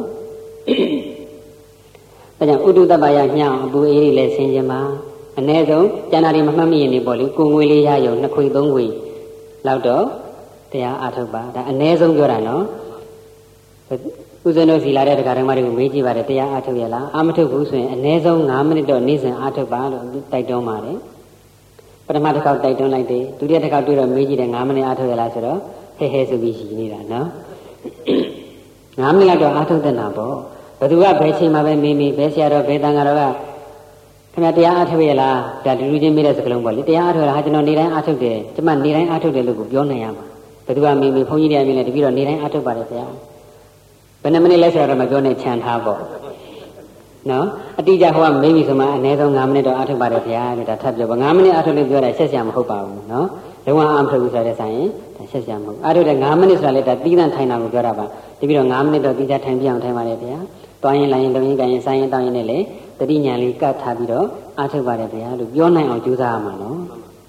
Speaker 1: ဒါကြောင့်ဥတုတ္တမယညောင်းအပူအေးတွေလည်းဆင်းခြင်းမှာအ ਨੇ ဆုံးကျန်တာတွေမမှတ်မိရင်နေပေါ့လေကိုငွေလေးရရုံနှစ်ခွေသုံးခွေလောက်တော့တရားအားထုတ်ပါဒါအ ਨੇ ဆုံးပြောတာနော်ဦးဇင်းတို့စီလာတဲ့တရားဓမ္မတွေကိုမေးကြည့်ပါတယ်တရားအားထုတ်ရလားအားမထုတ်ဘူးဆိုရင်အ ਨੇ ဆုံး၅မိနစ်တော့နေ့စဉ်အားထုတ်ပါလို့တိုက်တွန်းပါတယ်ပထမတစ်ခေါက်တိုက်တွန်းလိုက်တယ်ဒုတိယတစ်ခေါက်တွေ့တော့မေးကြည့်တယ်၅မိနစ်အားထုတ်ရလားဆိုတော့ဟဲဟဲဆိုပြီးရှိနေတာနော်၅မိနစ်တော့အားထုတ်တဲ့နာပေါ့ဘယ်သူကဘယ်ချိန်မှာပဲမေးမေးဘယ်ဆရာတော်ဘယ်တန်ဃာတော်ကခင်ဗျာတရားအားထုတ်ရလားဒါလူလူချင်းမေးတဲ့စကားလုံးပေါ့လေတရားအားထုတ်ရလားဟာကျွန်တော်နေတိုင်းအားထုတ်တယ်ကျမနေတိုင်းအားထုတ်တယ်လို့ကိုပြောနိုင်ရမှာဘယ်သူကမေးမေးဘုန်းကြီးတွေအမြင်နဲ့တပည့်တော်နေတိုင်းအားထုတ်ပါတယ်ဆရာဘယ်နှမိနစ်လဲဆိုတော့မပြောနဲ့ခြံထားပေါ့နော်အတိအကျဟိုကမေးပြီဆိုမှအနည်းဆုံး၅မိနစ်တော့အားထုတ်ပါတယ်ဗျာတဲ့ဒါထပ်ပြောပါ၅မိနစ်အားထုတ်လို့ပြောတာဆက်စရာမဟုတ်ပါဘူးနော်လုံးဝအားမထုတ်ဘူးဆိုတဲ့ဆိုင်ရင်ဒါဆက်စရာမဟုတ်အားထုတ်တဲ့၅မိနစ်ဆိုတာလေဒါတီးသန့်ထိုင်တာကိုပြောတာပါတပြီးတော့၅မိနစ်တော့တီးသန့်ထိုင်ပြအောင်ထိုင်ပါတယ်ဗျာတွားရင်လိုက်ရင်လုံရင်ကြရင်ဆိုင်ရင်တောင်းရင်လည်းတတိညာလေးကတ်ထားပြီးတော့အားထုတ်ပါတယ်ဗျာလို့ပြောနိုင်အောင်ကြိုးစားရမှာနော်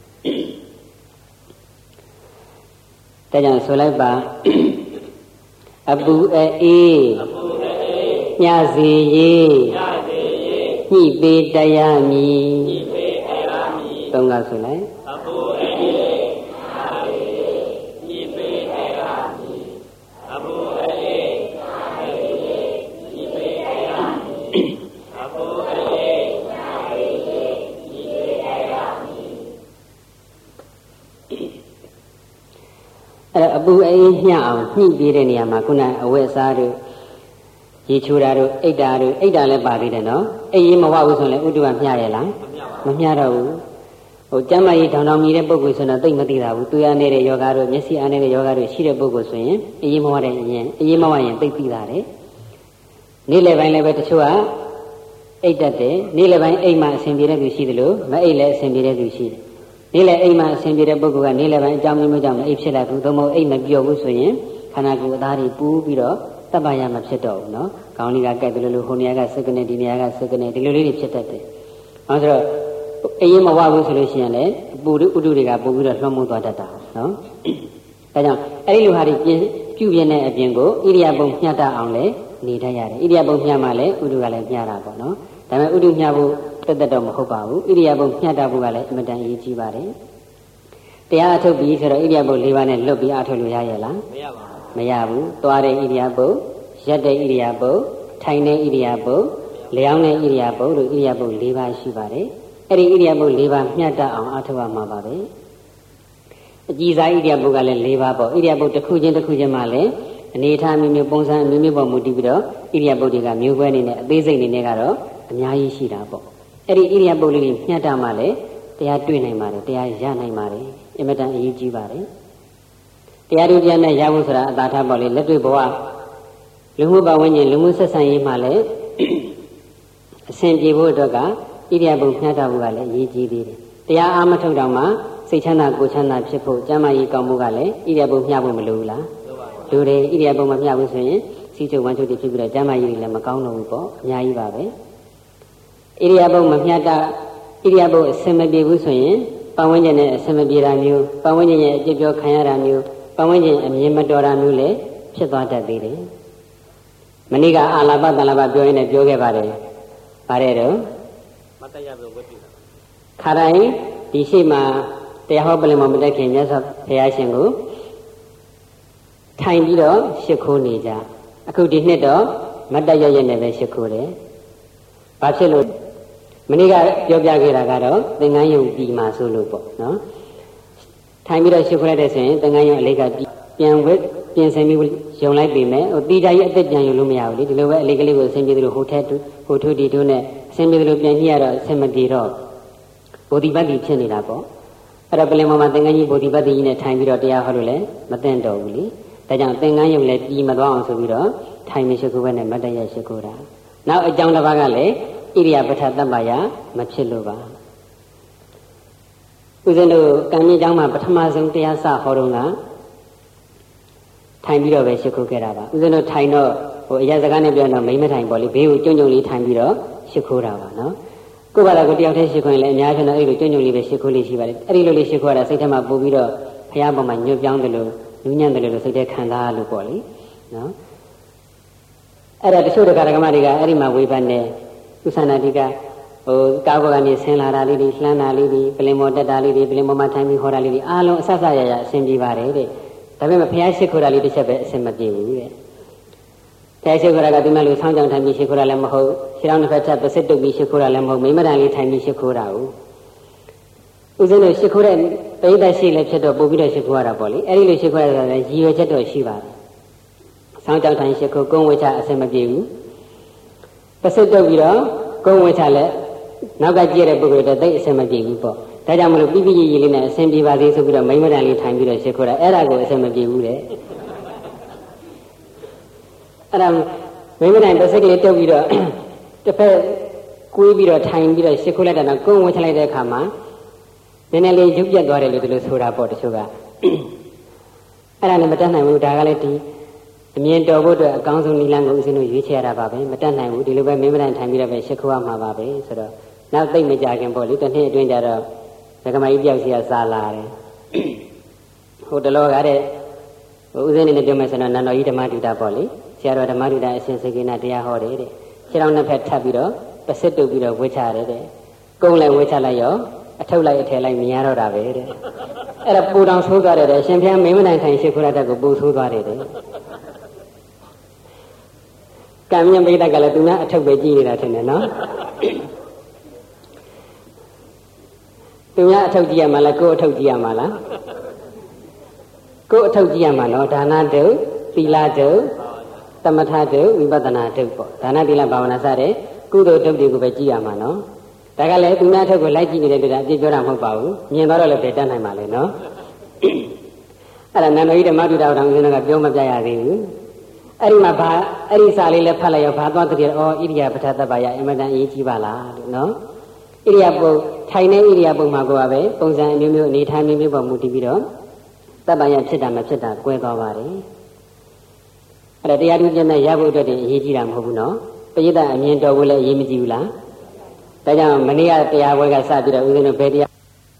Speaker 1: ဒါကြောင့်ဆိုလိုက်ပါအပူအေးညစီရေညှိပေးတရားမည်သုံးကဆိုလိုက်အပူအေးညှိပေးတရားမည်အပူအေးညှိပေးတရားမည်အပူအေးညှိပေးတရားမည်အဲ့အပူအေးညှအောင်ညှိပေးတဲ့နေရာမှာခုနအဝတ်အစားတို့ရေချိုးတာတို့အိတ်တာတို့အိတ်တာလည်းပါသေးတယ်နော်အိတ်ရင်မဝဘူးဆိုရင်ဥတုကမျှရလားမမျှတော့ဘူးဟိုကျမ်းမာရေးထောင်ထောင်မြည်တဲ့ပုဂ္ဂိုလ်ဆိုတော့သိမသိတာဘူးသူရနေတဲ့ယောဂါတို့မျက်စိအားနေတဲ့ယောဂါတို့ရှိတဲ့ပုဂ္ဂိုလ်ဆိုရင်အိတ်ရင်မဝတဲ့ရင်အိတ်ရင်မဝရင်သိသိတာတယ်နေ့လယ်ပိုင်းလည်းပဲတချို့ကအိတ်တတ်တယ်နေ့လယ်ပိုင်းအိတ်မှအဆင်ပြေတဲ့သူရှိတယ်လို့မအိတ်လည်းအဆင်ပြေတဲ့သူရှိတယ်နေ့လယ်အိတ်မှအဆင်ပြေတဲ့ပုဂ္ဂိုလ်ကနေ့လယ်ပိုင်းအကြောင်းမျိုးမျိုးကြောင့်အိတ်ဖြစ်လာဘူးသို့မဟုတ်အိတ်မပြောဘူးဆိုရင်ခန္ဓာကိုယ်အသားတွေပူးပြီးတော့တပ္ပယမဖြစ်တော့ဘူးနော်ခေါင်းလေးကကြိုက်တယ်လို့ဟိုနေရာကစကနေဒီနေရာကစကနေဒီလိုလေးတွေဖြစ်တတ်တယ်။အဲဆိုတော့အေးရင်မဝဘူးဆိုလို့ရှိရင်လည်းအပူဥတုတွေကပို့ပြီးတော့လွှမ်းမိုးသွားတတ်တာနော်။ဒါကြောင့်အဲ့ဒီလိုဟာတွေပြင်ပြုပြင်တဲ့အပြင်ကိုဣရိယာပုမျှတအောင်လည်းနေတတ်ရတယ်။ဣရိယာပုမျှမှလည်းဥတုကလည်းမျှတာပေါ့နော်။ဒါပေမဲ့ဥတုမျှဖို့တက်တက်တော့မဟုတ်ပါဘူး။ဣရိယာပုမျှတဖို့ကလည်းအမတန်အရေးကြီးပါတယ်။တရားအထုတ်ပြီးဆိုတော့ဣရိယာပု၄ပါးနဲ့လွတ်ပြီးအထုတ်လို့ရရဲ့လားမရပါဘူးမရဘူးသွားတဲ့ဣရိယာပုရက်တဲ့ဣရိယာပုထိုင်တဲ့ဣရိယာပုလျောင်းတဲ့ဣရိယာပုလို့ဣရိယာပု၄ပါးရှိပါတယ်အဲ့ဒီဣရိယာပု၄ပါးမျှတအောင်အထောက်အမှာပါပဲအကြည်စားဣရိယာပုကလည်း၄ပါးပေါ့ဣရိယာပုတစ်ခုချင်းတစ်ခုချင်းမှလည်းအနေထားမျိုးမျိုးပုံစံမျိုးမျိုးပေါ်မူတည်ပြီးတော့ဣရိယာပုတွေကမျိုးခွဲနေနဲ့အသေးစိတ်နေနဲ့ကတော့အများကြီးရှိတာပေါ့အဲ့ဒီဣရိယာပုလေးတွေမျှတမှလည်းတရားတွေ့နိုင်ပါတယ်တရားရနိုင်ပါတယ်အင်မတန်အရေးကြီးပါတယ်တရားတို့တရားနဲ့ရဖို့ဆိုတာအသာထားပေါ့လေလက်တွေ့ဘဝလူမှုပတ်ဝန်းကျင်လူမှုဆက်ဆံရေးမှာလည်းအဆင်ပြေဖို့အတွက်ကဣရိယာပုမျှတဖို့ကလည်းအရေးကြီးသေးတယ်တရားအားမထုတ်တော့မှစိတ်ချမ်းသာကိုယ်ချမ်းသာဖြစ်ဖို့ကျမ်းမာရေးကောင်းဖို့ကလည်းဣရိယာပုမျှဖို့မလိုဘူးလားလိုတယ်ဣရိယာပုမမျှဘူးဆိုရင်စီးချုပ်ဝမ်းချုပ်တွေဖြစ်ပြီးတော့ကျမ်းမာရေးတွေလည်းမကောင်းတော့ဘူးပေါ့အများကြီးပါပဲဣရိယာပုမမျှတဣရိယာပုအဆင်မပြေဘူးဆိုရင်ပတ်ဝန်းကျင်နဲ့အဆင်မပြေတာမျိုးပတ်ဝန်းကျင်ရဲ့အကျင့်ပြောခံရတာမျိုးပတ်ဝန်းကျင်အမြင်မတော်တာမျိုးလည်းဖြစ်သွားတတ်သေးတယ်မနေ့ကအာလာပတလာပပြောရင်းနဲ့ပြောခဲ့ပါတယ်။ပါတယ်တော့မတရဘူးဝတ်ပြုတာခါတိုင်းဒီရှိမှတရားဟောပလင်မမတက်ခင်မြတ်စွာဘုရားရှင်ကိုထိုင်ပြီးတော့ရှ िख ိုးနေကြအခုဒီနှစ်တော့မတရရနဲ့ပဲရှ िख ိုးတယ်ဘာဖြစ်လို့မနေ့ကပြောပြခဲ့တာကတော့သင်္ကန်းယုံပြီးမှဆိုလို့ပေါ့နော်ထိုင်ပြီးတော့ရှုခွဲလိုက်တဲ့ဆိုရင်သင်္ကန်းယုံအလေးကပြန်ဝက်ပြင်ဆင်ပြီးယုံလိုက်ပြီမယ်ဟိုတီကြကြီးအသက်ပြန်ယုံလို့မရဘူးလေဒီလိုပဲအလေးကလေးကိုအဆင်ပြေသလိုဟိုထက်ဟိုထုတီထုနဲ့အဆင်ပြေသလိုပြန်ညှိရတော့အဆင်မပြေတော့ဗောဓိပတ္တိဖြစ်နေတာပေါ့အဲ့တော့ပလင်ပေါ်မှာသင်္ကန်းကြီးဗောဓိပတ္တိကြီးနဲ့ထိုင်ပြီးတော့တရားဟောလို့လည်းမသင့်တော်ဘူးလေဒါကြောင့်သင်္ကန်းယုံလည်းပြီးမသွားအောင်ဆိုပြီးတော့ထိုင်မရှိခိုးပဲနဲ့မတ်တရရှိခိုးတာနောက်အကြောင်းတစ်ပါးကလည်းဣရိယာပဋ္ဌတပ္ပယမဖြစ်လို့ပါဦးဇင်းတို့ကံကြီးเจ้าမှာပထမဆုံးတရားစဟောတော့ကထိုင်ပြီးတော့ပဲရှိခိုးခဲ့တာပါဦးဇင်းတို့ထိုင်တော့ဟိုအရာစကားနဲ့ပြောတော့မိမထိုင်ပေါ့လေဘေးကိုကြုံကြုံလေးထိုင်ပြီးတော့ရှိခိုးတာပါနော်ကိုယ်ဘာသာကိုတယောက်တည်းရှိခိုးရင်လည်းအများကြီးတော့အဲ့လိုကြုံကြုံလေးပဲရှိခိုးလေးရှိပါတယ်အဲ့ဒီလိုလေးရှိခိုးရတာစိတ်ထဲမှာပို့ပြီးတော့ဘုရားပေါ်မှာညွတ်ပြောင်းတယ်လို့လူညံ့တယ်လို့စိတ်ထဲခံစားလို့ပေါ့လေနော်အဲ့ဒါတချို့တရားဓမ္မတွေကအဲ့ဒီမှာဝေဖန်တယ်ဥသနာတိကဟိုကားဘောကနေဆင်းလာတာလေးတွေလှမ်းတာလေးတွေပလင်မော်တက်တာလေးတွေပလင်မော်မှာထိုင်ပြီးဟောတာလေးတွေအားလုံးအဆဆရရအဆင်ပြေပါတယ်တဲ့ဒါပေမဲ့ဘုရားရှိခိုးတာလေးတစ်ချက်ပဲအဆင်မပြေဘူးတဲ့ဘုရားရှိခိုးတာကဒီမှာလူဆောင်းကြောင်ထိုင်ပြီးရှိခိုးတာလည်းမဟုတ်ခြေထောက်နှစ်ဖက်ထပ်ပစစ်တုပ်ပြီးရှိခိုးတာလည်းမဟုတ်မိမတန်လေးထိုင်ပြီးရှိခိုးတာဦးဦးဇင်းတို့ရှိခိုးတဲ့ပိဋကရှိလည်းဖြစ်တော့ပို့ပြီးတော့ရှိခိုးရတာပေါ့လေအဲ့ဒီလိုရှိခိုးရတာလည်းရည်ရွယ်ချက်တော့ရှိပါတယ်ဆောင်းကြောင်ထိုင်ရှိခိုးကုန်းဝေချအဆင်မပြေဘူးပစစ်တုပ်ပြီးတော့ကုန်းဝေချလည်းနောက်ကကြည့်ရတဲ့ပုဂ္ဂိုလ်တွေတိတ်အဆင်မပြေဘူးပေါ့ဒါကြောင့်မလို့ပြပြရည်ရည်လေးနဲ့အဆင်ပြေပါသေးဆိုပြီးတော့မိမတန်လေးထိုင်ပြီးတော့ရှိခိုးတာအဲ့ဒါကိုအဆင်မပြေဘူးတဲ့အဲ့ဒါမိမတန်ပစစ်ကလေးတုပ်ပြီးတော့တစ်ဖက်ကွေးပြီးတော့ထိုင်ပြီးတော့ရှိခိုးလိုက်တာတော့ကုန်းဝေချလိုက်တဲ့အခါမှာနည်းနည်းလေးရုပ်ပြတ်သွားတယ်လို့ဒီလိုဆိုတာပေါ့တချို့ကအဲ့ဒါနဲ့မတတ်နိုင်ဘူးဒါကလည်းဒီအမြင်တော်ဖို့အတွက်အကောင်းဆုံးနည်းလမ်းကိုဦးဇင်းတို့ရွေးချယ်ရတာပါပဲမတတ်နိုင်ဘူးဒီလိုပဲမင်းမတန်ထိုင်ပြီးတော့ပဲရှ िख ိုးရမှာပါပဲဆိုတော့နောက်သိမ့်မကြခင်ပေါ့လေတစ်နှစ်အတွင်းကျတော့ဇကမကြီးပြောက်စီကစားလာတယ်ဟိုတလောကတဲ့ဟိုဦးဇင်းနေနဲ့ပြောမယ်ဆိုတော့နန္တော်ကြီးဓမ္မဒုတာပေါ့လေဆရာတော်ဓမ္မဒုတာအရှင်စေကိနာတရားဟောတယ်တဲ့ခြေထောက်နှစ်ဖက်ထပ်ပြီးတော့ပစစ်တုပ်ပြီးတော့ဝှေ့ချရတယ်တဲ့ကုန်းလည်းဝှေ့ချလိုက်ရောအထုတ်လိုက်အထည်လိုက်မြင်ရတော့တာပဲတဲ့အဲ့ဒါပူတောင်ဆိုးသွားတယ်တဲ့ရှင်ဘုရားမင်းမနိုင်ထိုင်ရှိခိုးရတဲ့ကိုပူဆိုးသွားတယ်တဲ့ကံမြင့်ပိဋကလည်းသူများအထုတ်ပဲကြည့်နေတာထင်တယ်နော်သူများအထုတ်ကြည့်ရမှာလားကိုယ်အထုတ်ကြည့်ရမှာလားကိုယ်အထုတ်ကြည့်ရမှာနော်ဒါနတုသီလတုသမထတုဝိပဿနာတုပေါ့ဒါနသီလဘာဝနာစတဲ့ကုသိုလ်တုတွေကိုပဲကြည့်ရမှာနော်ဒါကလည်းသူများထုတ်ကိုလိုက်ကြည့်နေတဲ့တူတာအပြည့်ပြောတာမဟုတ်ပါဘူးမြင်သွားတော့လည်းပဲတတ်နိုင်ပါလေနော်အဲ့ဒါနန္ဒကြီးဓမ္မဒုတာတော်ဦးဇင်းကပြောမပြရသေးဘူးအဲ့ဒီမှာဘာအဲ့ဒီစာလေးလည်းဖတ်လိုက်ရောဘာသွားတည်းဩဣရိယာပဋ္ဌတပ္ပယအမတန်အရေးကြီးပါလားနော်ဣရိယာပုထိုင်တဲ့ဣရိယာပုမှာကိုပဲပုံစံအမျိုးမျိုးအနေထားမျိုးမျိုးပေါ်မူတည်ပြီးတော့တပ္ပယဖြစ်တာမဖြစ်တာကွဲသွားပါတယ်အဲ့ဒါတရားသူကျင့်တဲ့ရဖို့အတွက်တင်အရေးကြီးတာမဟုတ်ဘူးနော်ပရိသတ်အမြင်တော်ဖို့လည်းအရေးမကြီးဘူးလားဒါကြောင့်မနေ့ကတရားပွဲကစပြီးတော့ဦးဇင်းတို့ဘယ်တရား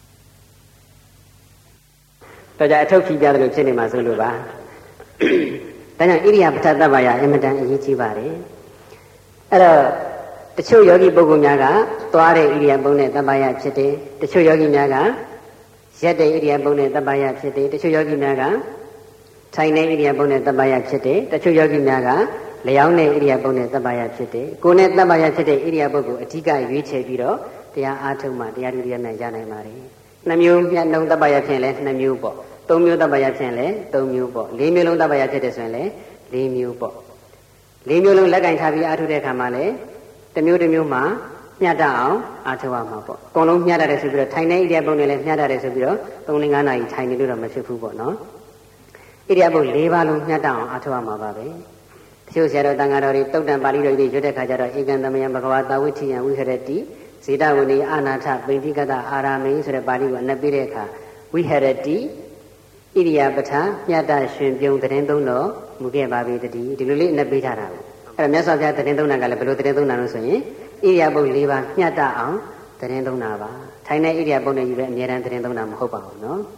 Speaker 1: တော့ကြအထုတ်ကြည့်ကြတယ်လို့ဖြစ်နေမှာဆိုလို့ပါဒါကြောင့်ဣရိယာပဋ္ဌတပ္ပယအင်မတန်အရေးကြီးပါတယ်အဲ့တော့တချို့ယောဂီပုဂ္ဂိုလ်များကသွားတဲ့ဣရိယာပုနဲ့တပ္ပယဖြစ်တယ်တချို့ယောဂီများကရက်တဲ့ဣရိယာပုနဲ့တပ္ပယဖြစ်တယ်တချို့ယောဂီများကထိုင်တဲ့ဣရိယာပုနဲ့တပ္ပယဖြစ်တယ်တချို့ယောဂီများကလျောင်းတဲ့ဣရိယာပုနဲ့တပ္ပယဖြစ်တယ်ကိုယ်နဲ့တပ္ပယဖြစ်တဲ့ဣရိယာပုကိုအဓိကရွေးချယ်ပြီးတော့တရားအားထုတ်မှတရားဓုတရားနဲ့ရနိုင်ပါတယ်နှမျိုးမြတ်လုံးတပ္ပယဖြစ်ရင်လည်းနှမျိုးပေါ့သုံးမျိုးတပ္ပယဖြစ်ရင်လည်းသုံးမျိုးပေါ့လေးမျိုးလုံးတပ္ပယဖြစ်တယ်ဆိုရင်လည်းလေးမျိုးပေါ့လေးမျိုးလုံးလက်ကင်ထားပြီးအားထုတ်တဲ့အခါမှာလည်းတစ်မျိုးတစ်မျိုးမှာမျှတအောင်အားထုတ်ရမှာပေါ့အကုန်လုံးမျှတတယ်ဆိုပြီးတော့ထိုင်တဲ့ဣရိယာပုနဲ့လည်းမျှတတယ်ဆိုပြီးတော့သုံးလငါးနာရီထိုင်နေလို့တော့မဖြစ်ဘူးပေါ့နော်ဣရိယာပု၄ပါးလုံးမျှတအောင်အားထုတ်ရမှာပါပဲတချို့ဆရာတော်တန်ဃာတော်တွေတုတ်တန်ပါဠိတော်တွေရွတ်တဲ့ခါကျတော့ဧကံသမယံဘဂဝါတာဝိထိယံဝိဟရတိဇေတဝနေအာနာထပိဋိကတအာရမေဆိုတဲ့ပါဠိကိုအနက်ပြီးတဲ့အခါဝိဟရတိဣရိယာပဋ္ဌာမြတ်တရှင်ပြုံးသတင်းသုံးတော်မူခဲ့ပါပြီတည်းဒီလိုလေးအနက်ပေးထားတာကိုအဲ့တော့မြတ်စွာဘုရားသတင်းသုံးတာကလည်းဘယ်လိုသတင်းသုံးတာလို့ဆိုရင်ဣရိယာပု၄ပါးမြတ်တအောင်သတင်းသုံးတာပါထိုင်တဲ့ဣရိယာပုနဲ့ယူပဲအမြဲတမ်းသတင်းသုံးတာမဟုတ်ပါဘူးနော်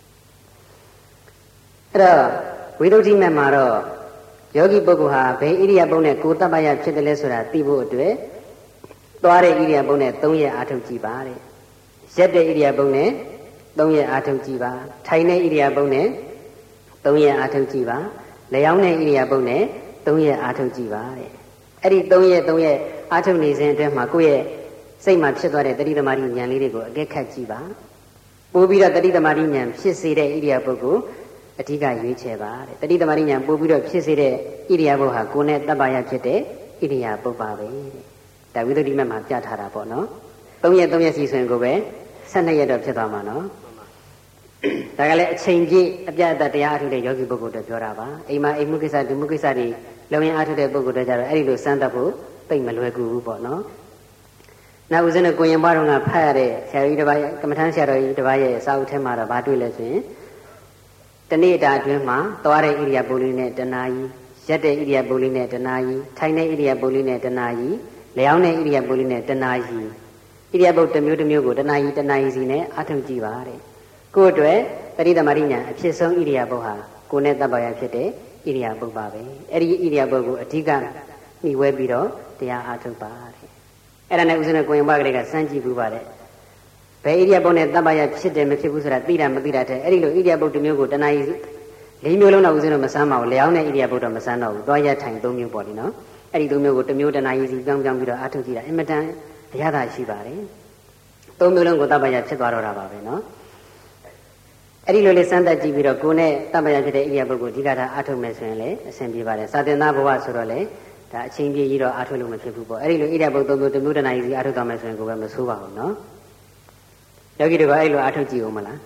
Speaker 1: အဲ့တော့ဝိသုဒ္ဓိမတ်မှာတော့ယောဂီပုဂ္ဂိုလ်ဟာဘယ်ဣရိယာပုနဲ့ကိုယ်တပ္ပယဖြစ်တယ်လဲဆိုတာသိဖို့အတွက်သွားတဲ့ဣရိယာပုနဲ့၃ရက်အားထုတ်ကြည့်ပါတဲ့ရက်တဲ့ဣရိယာပုနဲ့၃ရက်အားထုတ်ကြည့်ပါထိုင်တဲ့ဣရိယာပုနဲ့၃ရက်အားထုတ်ကြည့်ပါလျောင်းတဲ့ဣရိယာပုနဲ့၃ရက်အားထုတ်ကြည့်ပါတဲ့အဲ့ဒီ၃ရက်၃ရက်အားထုတ်နေစဉ်အတွင်းမှာကိုယ့်ရဲ့စိတ်မှာဖြစ်သွားတဲ့တတိသမารိဉာဏ်လေးတွေကိုအကဲခတ်ကြည့်ပါပို့ပြီးတော့တတိသမารိဉာဏ်ဖြစ်စေတဲ့ဣရိယာပုဂ္ဂိုလ်အဓိကရွေးချယ်ပါတဲ့တတိသမารိဉာဏ်ပို့ပြီးတော့ဖြစ်စေတဲ့ဣရိယာပုဟာကိုယ်နဲ့တပ္ပယဖြစ်တဲ့ဣရိယာပုပါပဲတဲ့ဒါဝိသုဒ္ဓိမတ်မှာပြထားတာပေါ့နော်သုံးရက်သုံးရက်စီဆိုရင်ကိုပဲဆယ်နှစ်ရက်တော့ဖြစ်သွားမှာနော်ဒါကလည်းအချိန်ပြည့်အပြတ်အသတ်တရားအထုတဲ့ယောဂီပုဂ္ဂိုလ်တွေပြောတာပါအိမ်မှာအိမ်မှုကိစ္စဒုမှုကိစ္စတွေလုံရင်အထုတဲ့ပုဂ္ဂိုလ်တွေကြတော့အဲ့ဒီလိုစမ်းသပ်ဖို့သိမလွယ်ကူဘူးပေါ့နော်နောက်ဦးဇင်းတို့ကိုရင်ဘွားတော်ကဖတ်ရတဲ့ဆရာကြီးတစ်ပါးရဲ့ကမ္မထမ်းဆရာတော်ကြီးတစ်ပါးရဲ့စာအုပ်ထဲမှာတော့ဗာတွေ့လဲဆိုရင်တနေ့တာအတွင်းမှာသွားတဲ့ဣရိယာပုလေးနဲ့တဏှာကြီးရက်တဲ့ဣရိယာပုလေးနဲ့တဏှာကြီးထိုင်တဲ့ဣရိယာပုလေးနဲ့တဏှာကြီးလျောင်းတဲ့ဣရိယာပုလေးနဲ့တဏှာကြီးဣရိယာပုတစ်မျိုးတစ်မျိုးကိုတဏှာကြီးတဏှာကြီးစီနဲ့အထုကြည့်ပါတဲ့ကိုယ့်အတွက်တတိသမารိဉာဏ်အဖြစ်ဆုံးဣရိယာပုဟာကိုယ်နဲ့တပ္ပယဖြစ်တဲ့ဣရိယာပုပါပဲအဲ့ဒီဣရိယာပုကိုအဓိကနှိဝဲပြီးတော့တရားအထုတ်ပါတဲ့အဲ့ဒါနဲ့ဦးဇင်းနဲ့ကိုရင်ဘကလေးကစမ်းကြည့်ဘူးပါတဲ့ဘယ်ဣရိယာပုနဲ့တပ္ပယဖြစ်တယ်မဖြစ်ဘူးဆိုတာသိတာမသိတာတဲ့အဲ့ဒီလိုဣရိယာပုတစ်မျိုးကိုတဏှာကြီးလေးမျိုးလုံးတော့ဦးဇင်းတို့မစမ်းပါဘူးလျောင်းတဲ့ဣရိယာပုတော့မစမ်းတော့ဘူးသွားရထိုင်သုံးမျိုးပေါ့လေနော်အဲ့ဒီသုံးမျိုးကိုတစ်မျိုးတဏှာကြီးစီပြောင်းပြောင်းပြီးတော့အထုတ်ကြည့်တာအင်မတန်အရသာရှိပါတယ်သုံးမျိုးလုံးကိုတပ္ပယဖြစ်သွားတော့တာပါပဲနော်အဲ့ဒီလိုလေးစမ်းသပ်ကြည့်ပြီးတော့ကိုယ်နဲ့တပ္ပယဖြစ်တဲ့ဣရိယာပုကိုအဓိကထားအထုတ်မယ်ဆိုရင်လည်းအဆင်ပြေပါတယ်စာသင်သားဘဝဆိုတော့လေဒါအချင်းပြေကြီးတော့အထုတ်လို့မဖြစ်ဘူးပေါ့အဲ့ဒီလိုဣရိယာပုသုံးမျိုးတစ်မျိုးတဏှာကြီးစီအထုတ်သွားမယ်ဆိုရင်ကိုယ်ပဲမဆိုးပါဘူးနော်ယောဂီတွေကအဲ့လိုအထုတ်ကြည့်ဦးမလား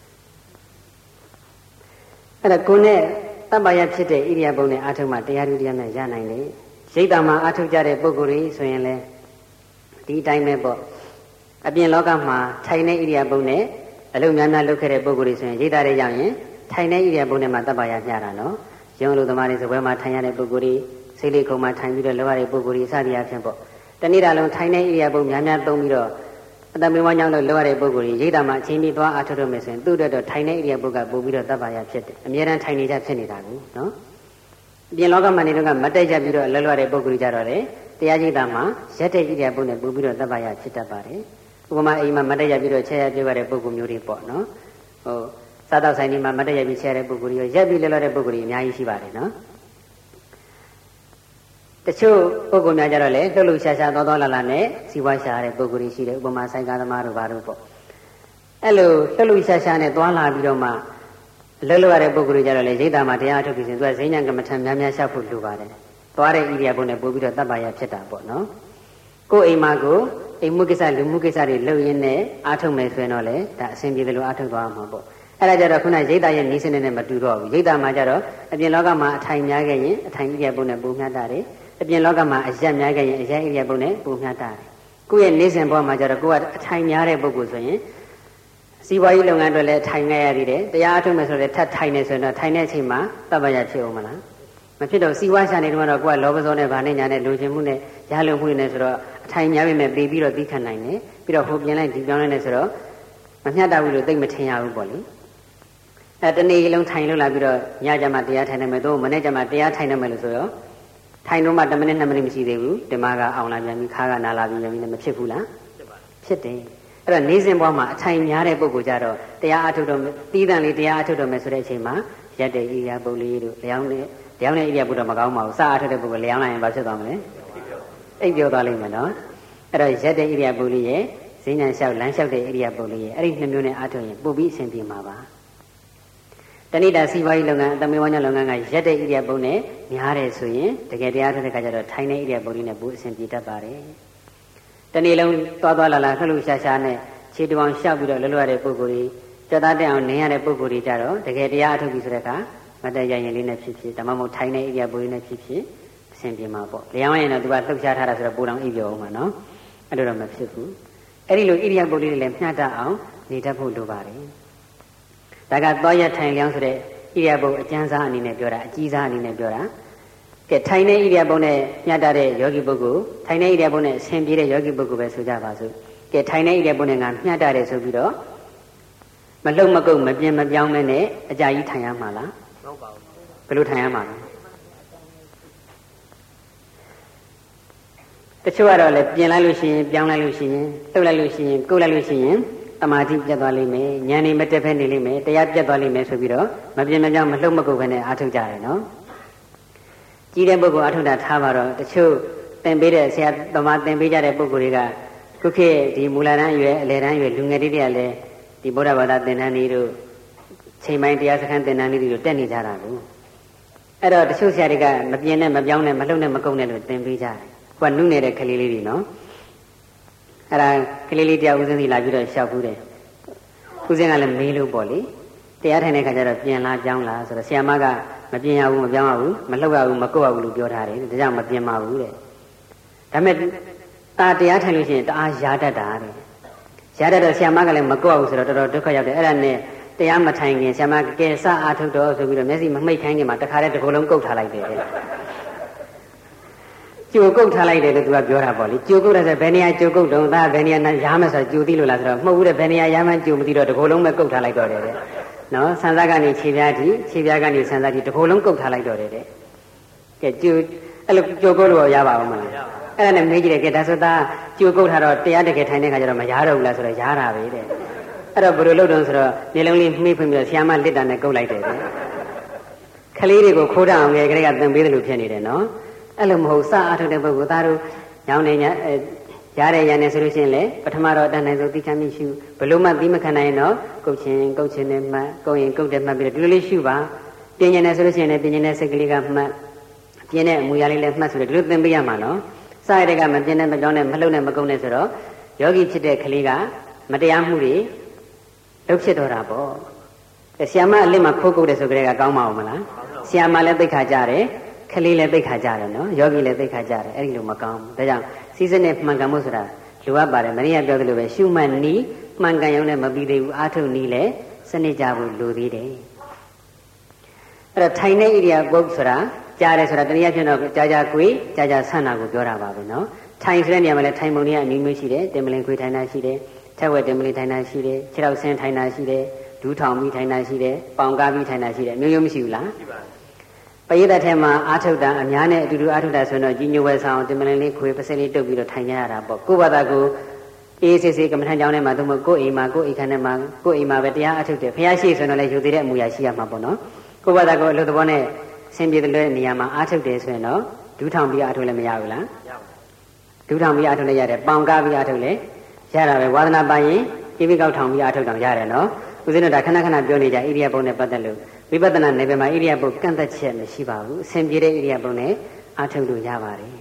Speaker 1: အဲ့ဒါကိုယ်နဲ့တပ္ပယဖြစ်တဲ့ဣရိယာပုနဲ့အထုတ်မှတရားဓုတရားနဲ့ရနိုင်တယ်ရိတ်တာမှာအထုတ်ကြတဲ့ပုဂ္ဂိုလ်တွေဆိုရင်လည်းဒီအတိုင်းပဲပေါ့အပြင်လောကမှာထိုင်တဲ့ဣရိယာပုနဲ့အလုံးများများလုပ်ခဲ့တဲ့ပုဂ္ဂိုလ်တွေဆိုရင်ရိတ်တာတွေရောက်ရင်ထိုင်တဲ့ဣရိယာပုနဲ့မှတပ္ပယမျှတာနော်ရုံးလူသမားတွေစပွဲမှာထိုင်ရတဲ့ပုဂ္ဂိုလ်တွေစိတ်လေးခုံမှာထိုင်ပြီးတော့လောရတဲ့ပုဂ္ဂိုလ်တွေစသည်အဖြစ်ပေါ့တနေ့တာလုံးထိုင်တဲ့ဣရိယာပုများများသုံးပြီးတော့အတမေဝါကြောင့်လို့လောရတဲ့ပုဂ္ဂိုလ်တွေရိတ်တာမှာအချင်းပြီးသွားအထုတ်လို့မယ်ဆိုရင်သူ့အတွက်တော့ထိုင်တဲ့ဣရိယာပုကပို့ပြီးတော့တပ္ပယဖြစ်တယ်အများအားထိုင်နေကြဖြစ်နေတာကိုနော်အပြင်လောကမှာနေတော့ကမတက်ကြပြီးတော့လောရတဲ့ပုဂ္ဂိုလ်တွေကြတော့လေတရားရိတ်တာမှာရက်တဲ့ဣရိယာပုနဲ့ပို့ပြီးတော့တပ္ပယဖြစ်တတ်ပါတယ်ဥပမာအိမ်မှာမတက်ရပြီးတော့ချက်ရပြရတဲ့ပုဂ္ဂိုလ်မျိုးတွေပေါ့နော်ဟိုစားတော့ဆိုင်ဒီမှာမတက်ရပြီးချက်ရတဲ့ပုဂ္ဂိုလ်တွေရက်ပြီးလဲလဲတဲ့ပုဂ္ဂိုလ်တွေအများကြီးရှိပါတယ်နော်တချို့ပုဂ္ဂိုလ်များကြတော့လေလှုပ်လှုပ်ရှားရှားသောသောလာလာနဲ့စီဝါရှားတဲ့ပုဂ္ဂိုလ်တွေရှိတယ်ဥပမာဆိုင်ကားသမားတို့ဘာတို့ပေါ့အဲ့လိုလှုပ်လှုပ်ရှားရှားနဲ့သွားလာပြီးတော့မှလှုပ်လှုပ်ရတဲ့ပုဂ္ဂိုလ်တွေကြတော့လေရိတ်တာမှာတရားအထုတ်ပြီးရင်သူကဇိဉ္ဉံကမ္မထံများများရှောက်ဖို့လိုပါတယ်သွားတဲ့ဣရိယာပုနဲ့ပို့ပြီးတော့တပ္ပယဖြစ်တာပေါ့နော်ကိုယ်အိမ်မှာကိုအိမ်မှုကိစ္စလူမှုကိစ္စတွေလုပ်ရင်းနဲ့အားထုတ်မယ်ဆိုရင်တော့လေဒါအဆင်ပြေတယ်လို့အားထုတ်သွားမှာပေါ့အဲ့ဒါကြတော့ခုနရိတ်တာရဲ့နေစနစ်နဲ့မတူတော့ဘူးရိတ်တာမှာကြတော့အပြင်လောကမှာအထိုင်များခဲ့ရင်အထိုင်ဣရိယာပုနဲ့ပုံမျှတာတယ်အပြင်လောကမှာအရက်များခဲ့ရင်အရက်ဣရိယာပုနဲ့ပုံမျှတာတယ်ကိုယ့်ရဲ့နေစဉ်ဘဝမှာကြတော့ကိုယ်ကအထိုင်များတဲ့ပုဂ္ဂိုလ်ဆိုရင်စီးပွားရေးလုပ်ငန်းတွေလည်းထိုင်ခဲ့ရသေးတယ်တရားအားထုတ်မယ်ဆိုတော့ထပ်ထိုင်နေဆိုရင်တော့ထိုင်တဲ့အချိန်မှာတပ္ပယဖြစ်အောင်မလားမဖြစ်တော့စီဝါရှာနေတော့တော့ကိုယ်ကလောဘစောနဲ့ဗာနဲ့ညာနဲ့လူချင်းမှုနဲ့ရလုံမှုနဲ့ဆိုတော့အထိုင်များပြီမဲ့ပြီးပြီးတော့သိခံနိုင်တယ်ပြီးတော့ဟိုပြင်လိုက်ဒီပြောင်းလိုက်နေဆိုတော့မမျှတဘူးလို့သိမထင်ရဘူးပေါ့လေအဲတနေ့လုံးထိုင်လို့လာပြီးတော့ညကြမှာတရားထိုင်နေမယ်တော့မနေ့ကြမှာတရားထိုင်နေမယ်လို့ဆိုတော့ထိုင်တော့မှtenမိနစ်twoမိနစ်မရှိသေးဘူးဒီမှာကအောင်လာပြန်ပြီးခါကနာလာပြီးပြန်ပြီးမဖြစ်ဘူးလားဖြစ်တယ်အဲ့တော့နေစဉ်ဘဝမှာအထိုင်များတဲ့ပုဂ္ဂိုလ်ကြတော့တရားအထုတ်တော့တီးတန်လေးတရားအထုတ်တော့မယ်ဆိုတဲ့အချိန်မှာရက်တဲ့ဣရိယာပုလေးတို့လျောင်းတဲ့လျောင်းတဲ့ဣရိယာပုတော့မကောင်းပါဘူးစအထုတ်တဲ့ပုဂ္ဂိုလ်လျောင်းလိုက်ရင်ဘာဖြစ်သွားမလဲအိပ်ပြောသွားလိမ့်မယ်နော်အဲ့တော့ရက်တဲ့ဣရိယာပုလေးရဲ့ဈဉ္ဉံလျှောက်လမ်းလျှောက်တဲ့ဣရိယာပုလေးရဲ့အဲ့ဒီနှစ်မျိုးနဲ့အထုတ်ရင်ပို့ပြီးအဆင်ပြေမှာပါတဏိတာစီးပွားရေးလုပ်ငန်းအတမေဝါညလုပ်ငန်းကရက်တဲ့ဣရိယာပုနဲ့များတယ်ဆိုရင်တကယ်တရားထုတ်တဲ့ခါကျတော့ထိုင်တဲ့ဣရိယာပုလေးနဲ့ပို့အဆင်ပြေတတ်ပါတယ်တနေ့လုံးသွားသွားလာလာလှုပ်လှုပ်ရှားရှားနဲ့ခြေတောင်လျှောက်ပြီးတော့လှုပ်လှုပ်ရတဲ့ပုဂ္ဂိုလ်တွေကြက်သားတက်အောင်နင်းရတဲ့ပုဂ္ဂိုလ်တွေကြတော့တကယ်တရားအထုတ်ပြီးဆိုတဲ့အခါမတက်ရရင်လေးနဲ့ဖြစ်ဖြစ်ဒါမှမဟုတ်ထိုင်တဲ့ဣရိယာပုလေးနဲ့ဖြစ်ဖြစ်အဆင်ပြေမှာပေါ့လျောင်းရင်တော့သူကလှုပ်ရှားထားတာဆိုတော့ပိုတောင်အိပ်ပျော်အောင်မှာနော်အဲ့လိုတော့မဖြစ်ဘူးအဲ့ဒီလိုဣရိယာပုလေးတွေလည်းမျှတအောင်နေတတ်ဖို့လိုပါတယ်ဒါကသွားရထိုင်လျောင်းဆိုတဲ့ဣရိယာပုအကျဉ်းစားအနေနဲ့ပြောတာအကြီးစားအနေနဲ့ပြောတာကဲထိုင်တဲ့ဣရိယာပုနဲ့မျှတတဲ့ယောဂီပုဂ္ဂိုလ်ထိုင်တဲ့ဣရိယာပုနဲ့အဆင်ပြေတဲ့ယောဂီပုဂ္ဂိုလ်ပဲဆိုကြပါစို့ကဲထိုင်တဲ့ဣရိယာပုနဲ့ငါမျှတတယ်ဆိုပြီးတော့မလှုပ်မကုတ်မပြင်းမပြောင်းမဲနဲ့အကြာကြီးထိုင်ရမှာလားမဟုတ်ပါဘူးဘယ်လိုထိုင်ရမှာလဲတချို့ကတော့လည်းပြင်လိုက်လို့ရှိရင်ပြောင်းလိုက်လို့ရှိရင်လှုပ်လိုက်လို့ရှိရင်ကုတ်လိုက်လို့ရှိရင်တမာတိပြတ်သွားလိမ့်မယ်ဉာဏ်နေမတက်ဖက်နေလိမ့်မယ်တရားပြတ်သွားလိမ့်မယ်ဆိုပြီးတော့မပြင်းမပြောင်းမလှုပ်မကုတ်ပဲနဲ့အားထုတ်ကြတယ်နော်ကြီးတဲ့ပုဂ္ဂိုလ်အားထုတ်တာထားပါတော့တချို့သင်ပေးတဲ့ဆရာသမားသင်ပေးကြတဲ့ပုဂ္ဂိုလ်တွေကခုခေတ်ဒီမူလတန်းအရွယ်အလယ်တန်းအရွယ်လူငယ်တွေကလည်းဒီဗုဒ္ဓဘာသာသင်တန်းလေးတို့ချိန်ပိုင်းတရားစခန်းသင်တန်းလေးတွေတက်နေကြတာကိုအဲ့တော့တချို့ဆရာတွေကမပြင်းနဲ့မပြောင်းနဲ့မလှုပ်နဲ့မကုန်းနဲ့လို့သင်ပေးကြတယ်ကိုကနုနေတဲ့ကလေးလေးတွေနော်အဲ့ဒါကလေးလေးတရားဦးစင်းစီလာပြီးတော့ရှောက်ဘူးတယ်ဦးစင်းကလည်းမေးလို့ပေါ့လေတရားထိုင်တဲ့ခါကျတော့ပြင်လာပြောင်းလာဆိုတော့ဆရာမကမပြင်ရဘူးမပြောင်းရဘူးမလှုပ်ရဘူးမကုတ်ရဘူးလို့ပြောထားတယ်ဒါကြောင့်မပြင်ပါဘူးတဲ့ဒါပေမဲ့တာတရားထိုင်လို့ရှိရင်တအားရာတတ်တာတဲ့ရာတတ်တော့ဆရာမကလည်းမကုတ်ရဘူးဆိုတော့တော်တော်ဒုက္ခရောက်တယ်အဲ့ဒါနဲ့တရားမထိုင်ခင်ဆရာမကဲစအားထုတ်တော့ဆိုပြီးတော့မျက်စိမမှိတ်ခိုင်းခင်မှာတခါတည်းတစ်ခုလုံးကုတ်ထားလိုက်တယ်ကြိုကုတ်ထားလိုက်တယ်လို့သူကပြောတာပေါ့လေကြိုကုတ်တယ်ဆိုဘယ်နေရာကြိုကုတ်တော့ဒါဘယ်နေရာရားမယ်ဆိုတော့ကြိုသိလို့လားဆိုတော့မဟုတ်ဘူးတဲ့ဘယ်နေရာရားမှကြိုမသိတော့တစ်ခုလုံးပဲကုတ်ထားလိုက်တော့တယ်တဲ့နော်ဆန်စားကနေခြေပြားထိခြေပြားကနေဆန်စားထိတစ်ခုလုံးကုတ်ထားလိုက်တော့တယ်တဲ့ကဲကြိုအဲ့လိုကြိုကုတ်လို့ရပါအောင်မလားအဲ့ဒါနဲ့မေးကြည့်တယ်ကဲဒါဆိုသားကြိုကုတ်ထားတော့တရားတကယ်ထိုင်တဲ့ခါကျတော့မရားတော့ဘူးလားဆိုတော့ရားတာပဲတဲ့အဲ့တော့ဘယ်လိုလုပ်တော့ဆိုတော့နေလုံးလေးမှိဖွင့်ပြီးတော့ဆရာမလစ်တာနဲ့ကုတ်လိုက်တယ်တဲ့ခလေးတွေကိုခိုးတအောင်ငယ်ကလေးကသင်ပေးတယ်လို့ဖြစ်နေတယ်နော်အဲ့လိုမဟုတ်စအားထုတ်တဲ့ပုဂ္ဂိုလ်သားတို့ရောင်းနေ냐ရားတဲ့ရန်နေဆိုလို့ရှိရင်လေပထမတော့တန်နိုင်ဆုံးသိချမ်းမိရှုဘလို့မှသိမခံနိုင်ရင်တော့ကုတ်ချင်းကုတ်ချင်းနဲ့မှတ်ကုတ်ရင်ကုတ်တယ်မှတ်ပြီးတော့ဒီလိုလေးရှုပါပြင်းနေတယ်ဆိုလို့ရှိရင်လည်းပြင်းနေတဲ့စိတ်ကလေးကမှတ်ပြင်းတဲ့အမူအရာလေးလည်းမှတ်ဆိုတော့ဒီလိုသင်ပေးရမှာနော်စရတဲ့ကမပြင်းနဲ့မကြောင်းနဲ့မလှုပ်နဲ့မကုတ်နဲ့ဆိုတော့ယောဂီဖြစ်တဲ့ကလေးကမတရားမှုတွေလုပ်ဖြစ်တော့တာပေါ့ဆရာမအလစ်မှာခိုးကုတ်တယ်ဆိုကြတဲ့ကကောင်းပါအောင်မလားဆရာမလည်းသိခါကြတယ်ခလေးလည်းသိခါကြတယ်နော်ယောဂီလည်းသိခါကြတယ်အဲ့ဒီလိုမကောင်းဘူးဒါကြောင့်စီးစနစ်မှန်ကန်မှုဆိုတာလိုအပ်ပါတယ်မင်းရပြောသလိုပဲရှုမှတ်နီးမှန်ကန်ရုံနဲ့မပြီးသေးဘူးအာထုတ်နီးလည်းစနစ်ကြဖို့လိုသေးတယ်အဲ့တော့ထိုင်တဲ့ဣရိယာပုတ်ဆိုတာကြားတယ်ဆိုတာတနည်းအားဖြင့်တော့ကြာကြာကွေးကြာကြာဆန့်တာကိုပြောတာပါပဲနော်ထိုင်ဆိုတဲ့နေရာမှာလည်းထိုင်ပုံတွေကအနည်းမျိုးရှိတယ်တင်မလင်ခွေထိုင်တာရှိတယ်ထက်ဝက်တင်မလင်ထိုင်တာရှိတယ်ခြေထောက်ဆင်းထိုင်တာရှိတယ်ဒူးထောင်ပြီးထိုင်တာရှိတယ်ပေါင်ကားပြီးထိုင်တာရှိတယ်မျိုးမျိုးမရှိဘူးလားရှိပါပရိသတ်ထဲမှာအာထုတ်တာအများနဲ့အတူတူအာထုတ်တာဆိုတော့ကြီးညိုဝဲဆောင်တင်မလင်လေးခွေပစက်လေးတုပ်ပြီးတော့ထိုင်ကြရတာပေါ့ကိုယ့်ဘာသာကိုအေးစစ်စစ်ကမ္မထမ်းကျောင်းထဲမှာသို့မဟုတ်ကိုယ့်အိမ်မှာကိုယ့်အိမ်ခန်းထဲမှာကိုယ့်အိမ်မှာပဲတရားအထုတ်တယ်ဖះရှိဆိုတော့လည်းယူသေးတဲ့အမူအရာရှိရမှာပေါ့နော်ကိုယ့်ဘာသာကိုအလုပ်သဘောနဲ့ဆင်ပြေတဲ့နေရာမှာအာထုတ်တယ်ဆိုရင်တော့ဒူးထောင်ပြီးအာထုတ်လည်းမရဘူးလားဒူးထောင်ပြီးအာထုတ်လည်းရတယ်ပေါင်ကားပြီးအာထုတ်လည်းရတာပဲဝါသနာပိုင်ရင်ကိပိကောက်ထောင်ပြီးအာထုတ်တောင်ရတယ်နော်ဦးဇင်းတို့ဒါခဏခဏပြောနေကြဣရိယာပုနဲ့ပတ်သက်လို့ဝိပဿနာနယ်ပယ်မှာဣရိယာပုကန့်သက်ချက်မရှိပါဘူးအစဉ်ပြေတဲ့ဣရိယာပုနဲ့အာထုတ်လို့ရပါတယ်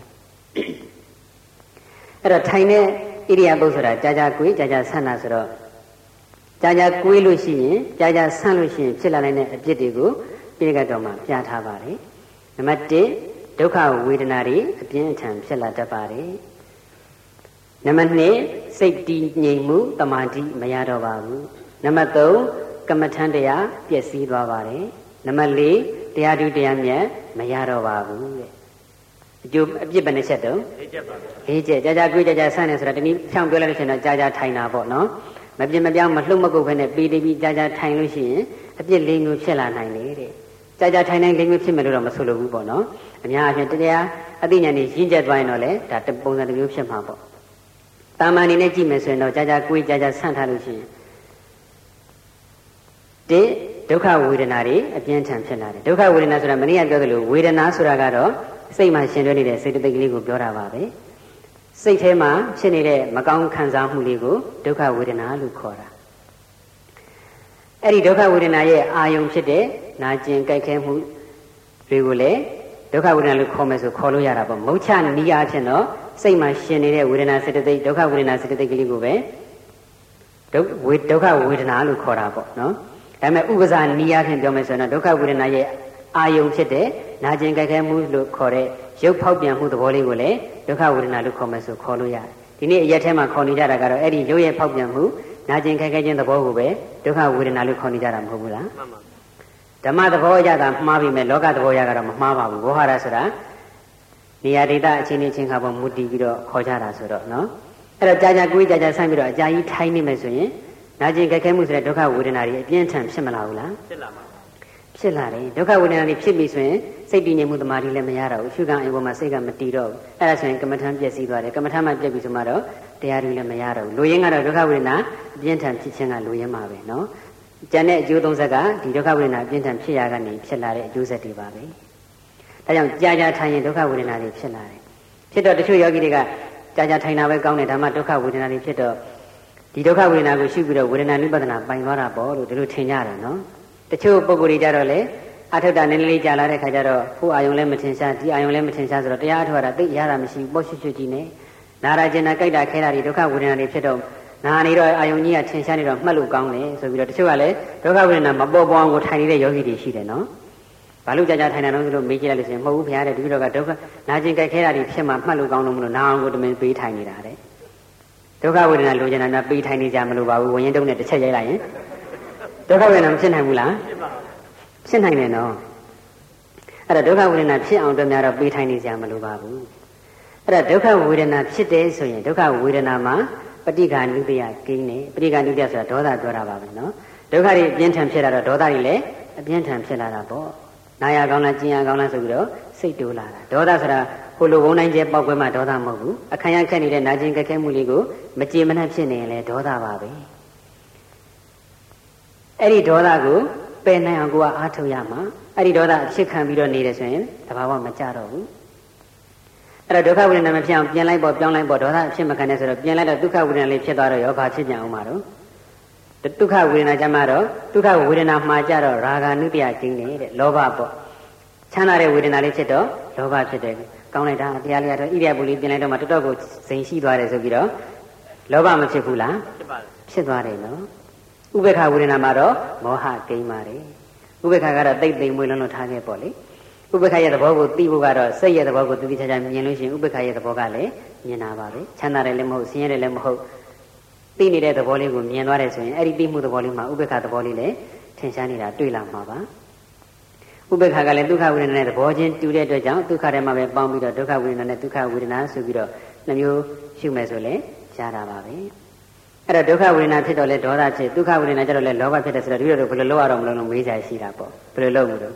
Speaker 1: အဲ့တော့ထိုင်တဲ့ဣရိယာပုဆိုတာကြာကြာကွေးကြာကြာဆန့်တာဆိုတော့ကြာကြာကွေးလို့ရှိရင်ကြာကြာဆန့်လို့ရှိရင်ဖြစ်လာနိုင်တဲ့အပြစ်တွေကိုပြိဋကတ်တော်မှာပြထားပါတယ်နံပါတ်တစ်ဒုက္ခဝေဒနာတွေအပြင်းအထန်ဖြစ်လာတတ်ပါတယ်နံပါတ်နှစ်စိတ်တည်ငြိမ်မှုတမာတိမရတော့ပါဘူးနံပါတ်သုံးကမ္မထံတရားပျက်စီးသွားပါတယ်နံပါတ်လေးတရားဓုတရားမြတ်မရတော့ပါဘူးတဲ့အကျိုးအပြစ်ပဲနှစ်ချက်တုံးလေးချက်ပါလေးချက်ကြာကြာကြွေးကြာကြာဆန်းနေဆိုတာတနည်းဖြောင်းပြောလိုက်လို့ရှိရင်တော့ကြာကြာထိုင်တာပေါ့နော်မပြင်းမပြောင်းမလှုပ်မကုတ်ဖဲနဲ့ပေတပြီးကြာကြာထိုင်လို့ရှိရင်အပြစ်လေးမျိုးဖြစ်လာနိုင်လေတဲ့ကြာကြာထိုင်နိုင်လေးမျိုးဖြစ်မယ်လို့တော့မဆိုလိုဘူးပေါ့နော်အများအားဖြင့်တရားအသိဉာဏ်ကြီးရင့်ကျက်သွားရင်တော့လေဒါပုံစံတစ်မျိုးဖြစ်မှာပေါ့တာမန်အနေနဲ့ကြည့်မယ်ဆိုရင်တော့ကြာကြာကြွေးကြာကြာဆန်းထားလို့ရှိရင်ဒီဒုက္ခဝေဒနာတွေအပြင်းထန်ဖြစ်လာတယ်ဒုက္ခဝေဒနာဆိုတာမနေ့ကပြောသလိုဝေဒနာဆိုတာကတော့စိတ်မှာရှင်တွဲနေတဲ့စိတ်တသိက်ကလေးကိုပြောတာပါပဲစိတ်ထဲမှာဖြစ်နေတဲ့မကောင်းခံစားမှုလေးကိုဒုက္ခဝေဒနာလို့ခေါ်တာအဲ့ဒီဒုက္ခဝေဒနာရဲ့အာယုံဖြစ်တဲ့နာကျင်ကြိုက်ခဲမှုတွေကိုလည်းဒုက္ခဝေဒနာလို့ခေါ်မယ်ဆိုခေါ်လို့ရတာပေါ့မုတ်ချနီးအားဖြင့်တော့စိတ်မှာရှင်နေတဲ့ဝေဒနာစိတ်တသိက်ဒုက္ခဝေဒနာစိတ်တသိက်ကလေးကိုပဲဒုက္ခဝေဒုက္ခဝေဒနာလို့ခေါ်တာပေါ့နော်ဒါပေမဲ့ဥပဇာနီးအားဖြင့်ပြောမယ်ဆိုရင်ဒုက္ခဝေဒနာရဲ့အာယုံဖြစ်တဲ့နာကျင်ကြိုက်ခဲမှုလို့ခေါ်တဲ့ရုပ်ဖောက်ပြန်မှုသဘောလေးကိုလည်းဒုက္ခဝေဒနာလို့ခေါ်မယ်ဆိုခေါ်လို့ရတယ်ဒီနေ့အရက်ထဲမှာခေါ်နေကြတာကတော့အဲ့ဒီရုပ်ရဲ့ဖောက်ပြန်မှုနာကျင်ကြိုက်ခဲခြင်းသဘောကိုပဲဒုက္ခဝေဒနာလို့ခေါ်နေကြတာမဟုတ်ဘူးလားမှန်ပါဓမ္မသဘောအရသာမှားပြီမဲ့လောကသဘောအရကတော့မမှားပါဘူးဝေါဟာရဆိုတာနေရာဒေသအချင်းချင်းခါပေါ်မူတည်ပြီးတော့ခေါ်ကြတာဆိုတော့နော်အဲ့တော့ကြာကြာကိုယ်ကြာကြာဆန့်ပြီးတော့အကြာကြီးထိုင်းနေမယ်ဆိုရင်နာကျင်ကြိုက်ခဲမှုဆိုတဲ့ဒုက္ခဝေဒနာတွေအပြင်းထန်ဖြစ်မလာဘူးလားဖြစ်လာပါဖြစ်လာတယ်ဒုက္ခဝေဒနာတွေဖြစ်ပြီဆိုရင်စိတ်တည်ငြိမ်မှုတမာတိလည်းမရတော့ဘူးရှုခံအိမ်ပေါ်မှာစိတ်ကမတည်တော့ဘူးအဲ့ဒါဆိုရင်ကမ္မထမ်းပျက်စီးသွားတယ်ကမ္မထမ်းမှပြက်ပြီဆိုမှတော့တရားတွေလည်းမရတော့ဘူးလူရင်းကတော့ဒုက္ခဝေဒနာအပြင်းထန်ဖြစ်ခြင်းကလူရင်းမှာပဲနော်ကျန်တဲ့အကျိုးသုံးဆက်ကဒီဒုက္ခဝေဒနာအပြင်းထန်ဖြစ်ရကနေဖြစ်လာတဲ့အကျိုးဆက်တွေပါပဲဒါကြောင့်ကြာကြာထိုင်ရင်ဒုက္ခဝေဒနာတွေဖြစ်လာတယ်ဖြစ်တော့တချို့ယောဂီတွေကကြာကြာထိုင်တာပဲကောင်းတယ်ဒါမှဒုက္ခဝေဒနာတွေဖြစ်တော့ဒီဒုက္ခဝေဒနာကိုရှုပြီးတော့ဝေဒနာနုပဒနာပိုင်သွားတာပေါ့လို့ဒီလိုထင်ကြတယ်နော်တချို့ပုဂ္ဂိုလ်တွေကြတော့လေအထုတာနည်းနည်းလေးကြာလာတဲ့ခါကျတော့ဟိုအာယုံလည်းမထင်ရှားဒီအာယုံလည်းမထင်ရှားဆိုတော့တရားအထုရတာသိရတာမရှိဘူးပေါ့ရှုရှုကြည့်နေနာရကျင်နာကြိုက်တာခဲတာတွေဒုက္ခဝေဒနာတွေဖြစ်တော့နာနေတော့အာယုံကြီးကထင်ရှားနေတော့မှတ်လို့ကောင်းတယ်ဆိုပြီးတော့တချို့ကလည်းဒုက္ခဝေဒနာမပေါ်ပေါ်အောင်ကိုထိုင်နေတဲ့ယောဂီတွေရှိတယ်နော်ဘာလို့ကြာကြာထိုင်နေတော့ဆိုလို့မေးကြည့်လိုက်လို့ရှိရင်မဟုတ်ဘူးခင်ဗျာတဲ့ဒီလိုကဒုက္ခနာကျင်ကြိုက်ခဲတာတွေဖြစ်မှမှတ်လို့ကောင်းလို့မလို့နာအောင်ကိုတမင်ပေးထိုင်နေတာတဲ့ဒုက္ခဝေဒနာလိုချင်တာနဲ့ပေးထိုင်နေကြမလို့ပါဘူးဝင်ရင်တုံးနဲ့တစ်ချက်ရိုက်လိုက်ရင်ဒုက္ခဝေဒနာမဖြစ်နိုင်ဘူးလားဖြစ်နိုင်တယ်နော်အဲ့ဒါဒုက္ခဝေဒနာဖြစ်အောင်တော့များတော့ပေးထိုင်နေကြမလို့ပါဘူးအဲ့ဒါဒုက္ခဝေဒနာဖြစ်တယ်ဆိုရင်ဒုက္ခဝေဒနာမှာပဋိက္ခဏုတ္တယကိန်းတယ်ပဋိက္ခဏုတ္တယဆိုတာဒေါသပြောတာပါပဲနော်ဒုက္ခတွေအပြင်းထန်ဖြစ်လာတော့ဒေါသတွေလည်းအပြင်းထန်ဖြစ်လာတာပေါ့နာရကောင်းလားကျင်ရကောင်းလားဆိုပြီးတော့စိတ်တိုးလာတာဒေါသဆိုတာဟိုလိုဝုန်းတိုင်းကျဲပောက်ကွဲမှဒေါသမဟုတ်ဘူးအခမ်းရခက်နေတဲ့နာကျင်ကြက်ခဲမှုလေးကိုမကြေမနက်ဖြစ်နေရင်လည်းဒေါသပါပဲအဲ့ဒီဒေါသကိုပယ်နိုင်အောင်ကိုကအားထုတ်ရမှာအဲ့ဒီဒေါသအဖြစ်ခံပြီးတော့နေတယ်ဆိုရင်တဘာဝမကြတော့ဘူးအဲ့တော့ဒုက္ခဝေဒနာမဖြစ်အောင်ပြင်လိုက်ပေါ့ပြောင်းလိုက်ပေါ့ဒေါသအဖြစ်မခံနဲ့ဆိုတော့ပြင်လိုက်တော့ဒုက္ခဝေဒနာလေးဖြစ်သွားတော့ရောဘာဖြစ်ကြအောင်မှာတော့ဒုက္ခဝေဒနာကြမှာတော့ဒုက္ခဝေဒနာမှာကြတော့ရာဂ ानु တ္တယကျင်းနေတဲ့လောဘပေါ့ချမ်းသာတဲ့ဝေဒနာလေးဖြစ်တော့လောဘဖြစ်တယ်ကောင်းလိုက်တာတရားလေးကတော့ဣရိယာပုလေးပြင်လိုက်တော့မှတော်တော်ကိုစိန်ရှိသွားတယ်ဆိုပြီးတော့လောဘမဖြစ်ဘူးလားဖြစ်ပါတယ်ဖြစ်သွားတယ်နော်ဥပေက္ခဝေဒနာမှာတော့မောဟကိန်းပါတယ်ဥပေက္ခကတော့တိတ်တိမ်မွေးလုံးလုံးထားခဲ့ပေါ့လေဥပေက္ခရဲ့သဘောကိုသိဖို့ကတော့စိတ်ရဲ့သဘောကိုသိသိချာချာမြင်လို့ရှိရင်ဥပေက္ခရဲ့သဘောကလည်းမြင်တာပါပဲချမ်းသာတယ်လည်းမဟုတ်ဆင်းရဲတယ်လည်းမဟုတ်သိနေတဲ့သဘောလေးကိုမြင်သွားတယ်ဆိုရင်အဲ့ဒီသိမှုသဘောလေးမှာဥပေက္ခသဘောလေးလည်းထင်ရှားနေတာတွေ့လာမှာပါဥပေက္ခကလည်းဒုက္ခဝေဒနာနဲ့သဘောချင်းတူတဲ့အတွက်ကြောင့်ဒုက္ခထဲမှာပဲပေါင်းပြီးတော့ဒုက္ခဝေဒနာနဲ့ဒုက္ခဝေဒနာဆိုပြီးတော့နှမျိုးရှုမယ်ဆိုလည်းကြားတာပါပဲအဲ့တော့ဒုက္ခဝေဒနာဖြစ်တော့လေဒေါသဖြစ်ဒုက္ခဝေဒနာကျတော့လေလောဘဖြစ်တယ်ဆိုတော့ဒီလိုတော့ဘယ်လိုလုပ်ရတော့မလို့လို့မေးကြရှိတာပေါ့ဘယ်လိုလုပ်လို့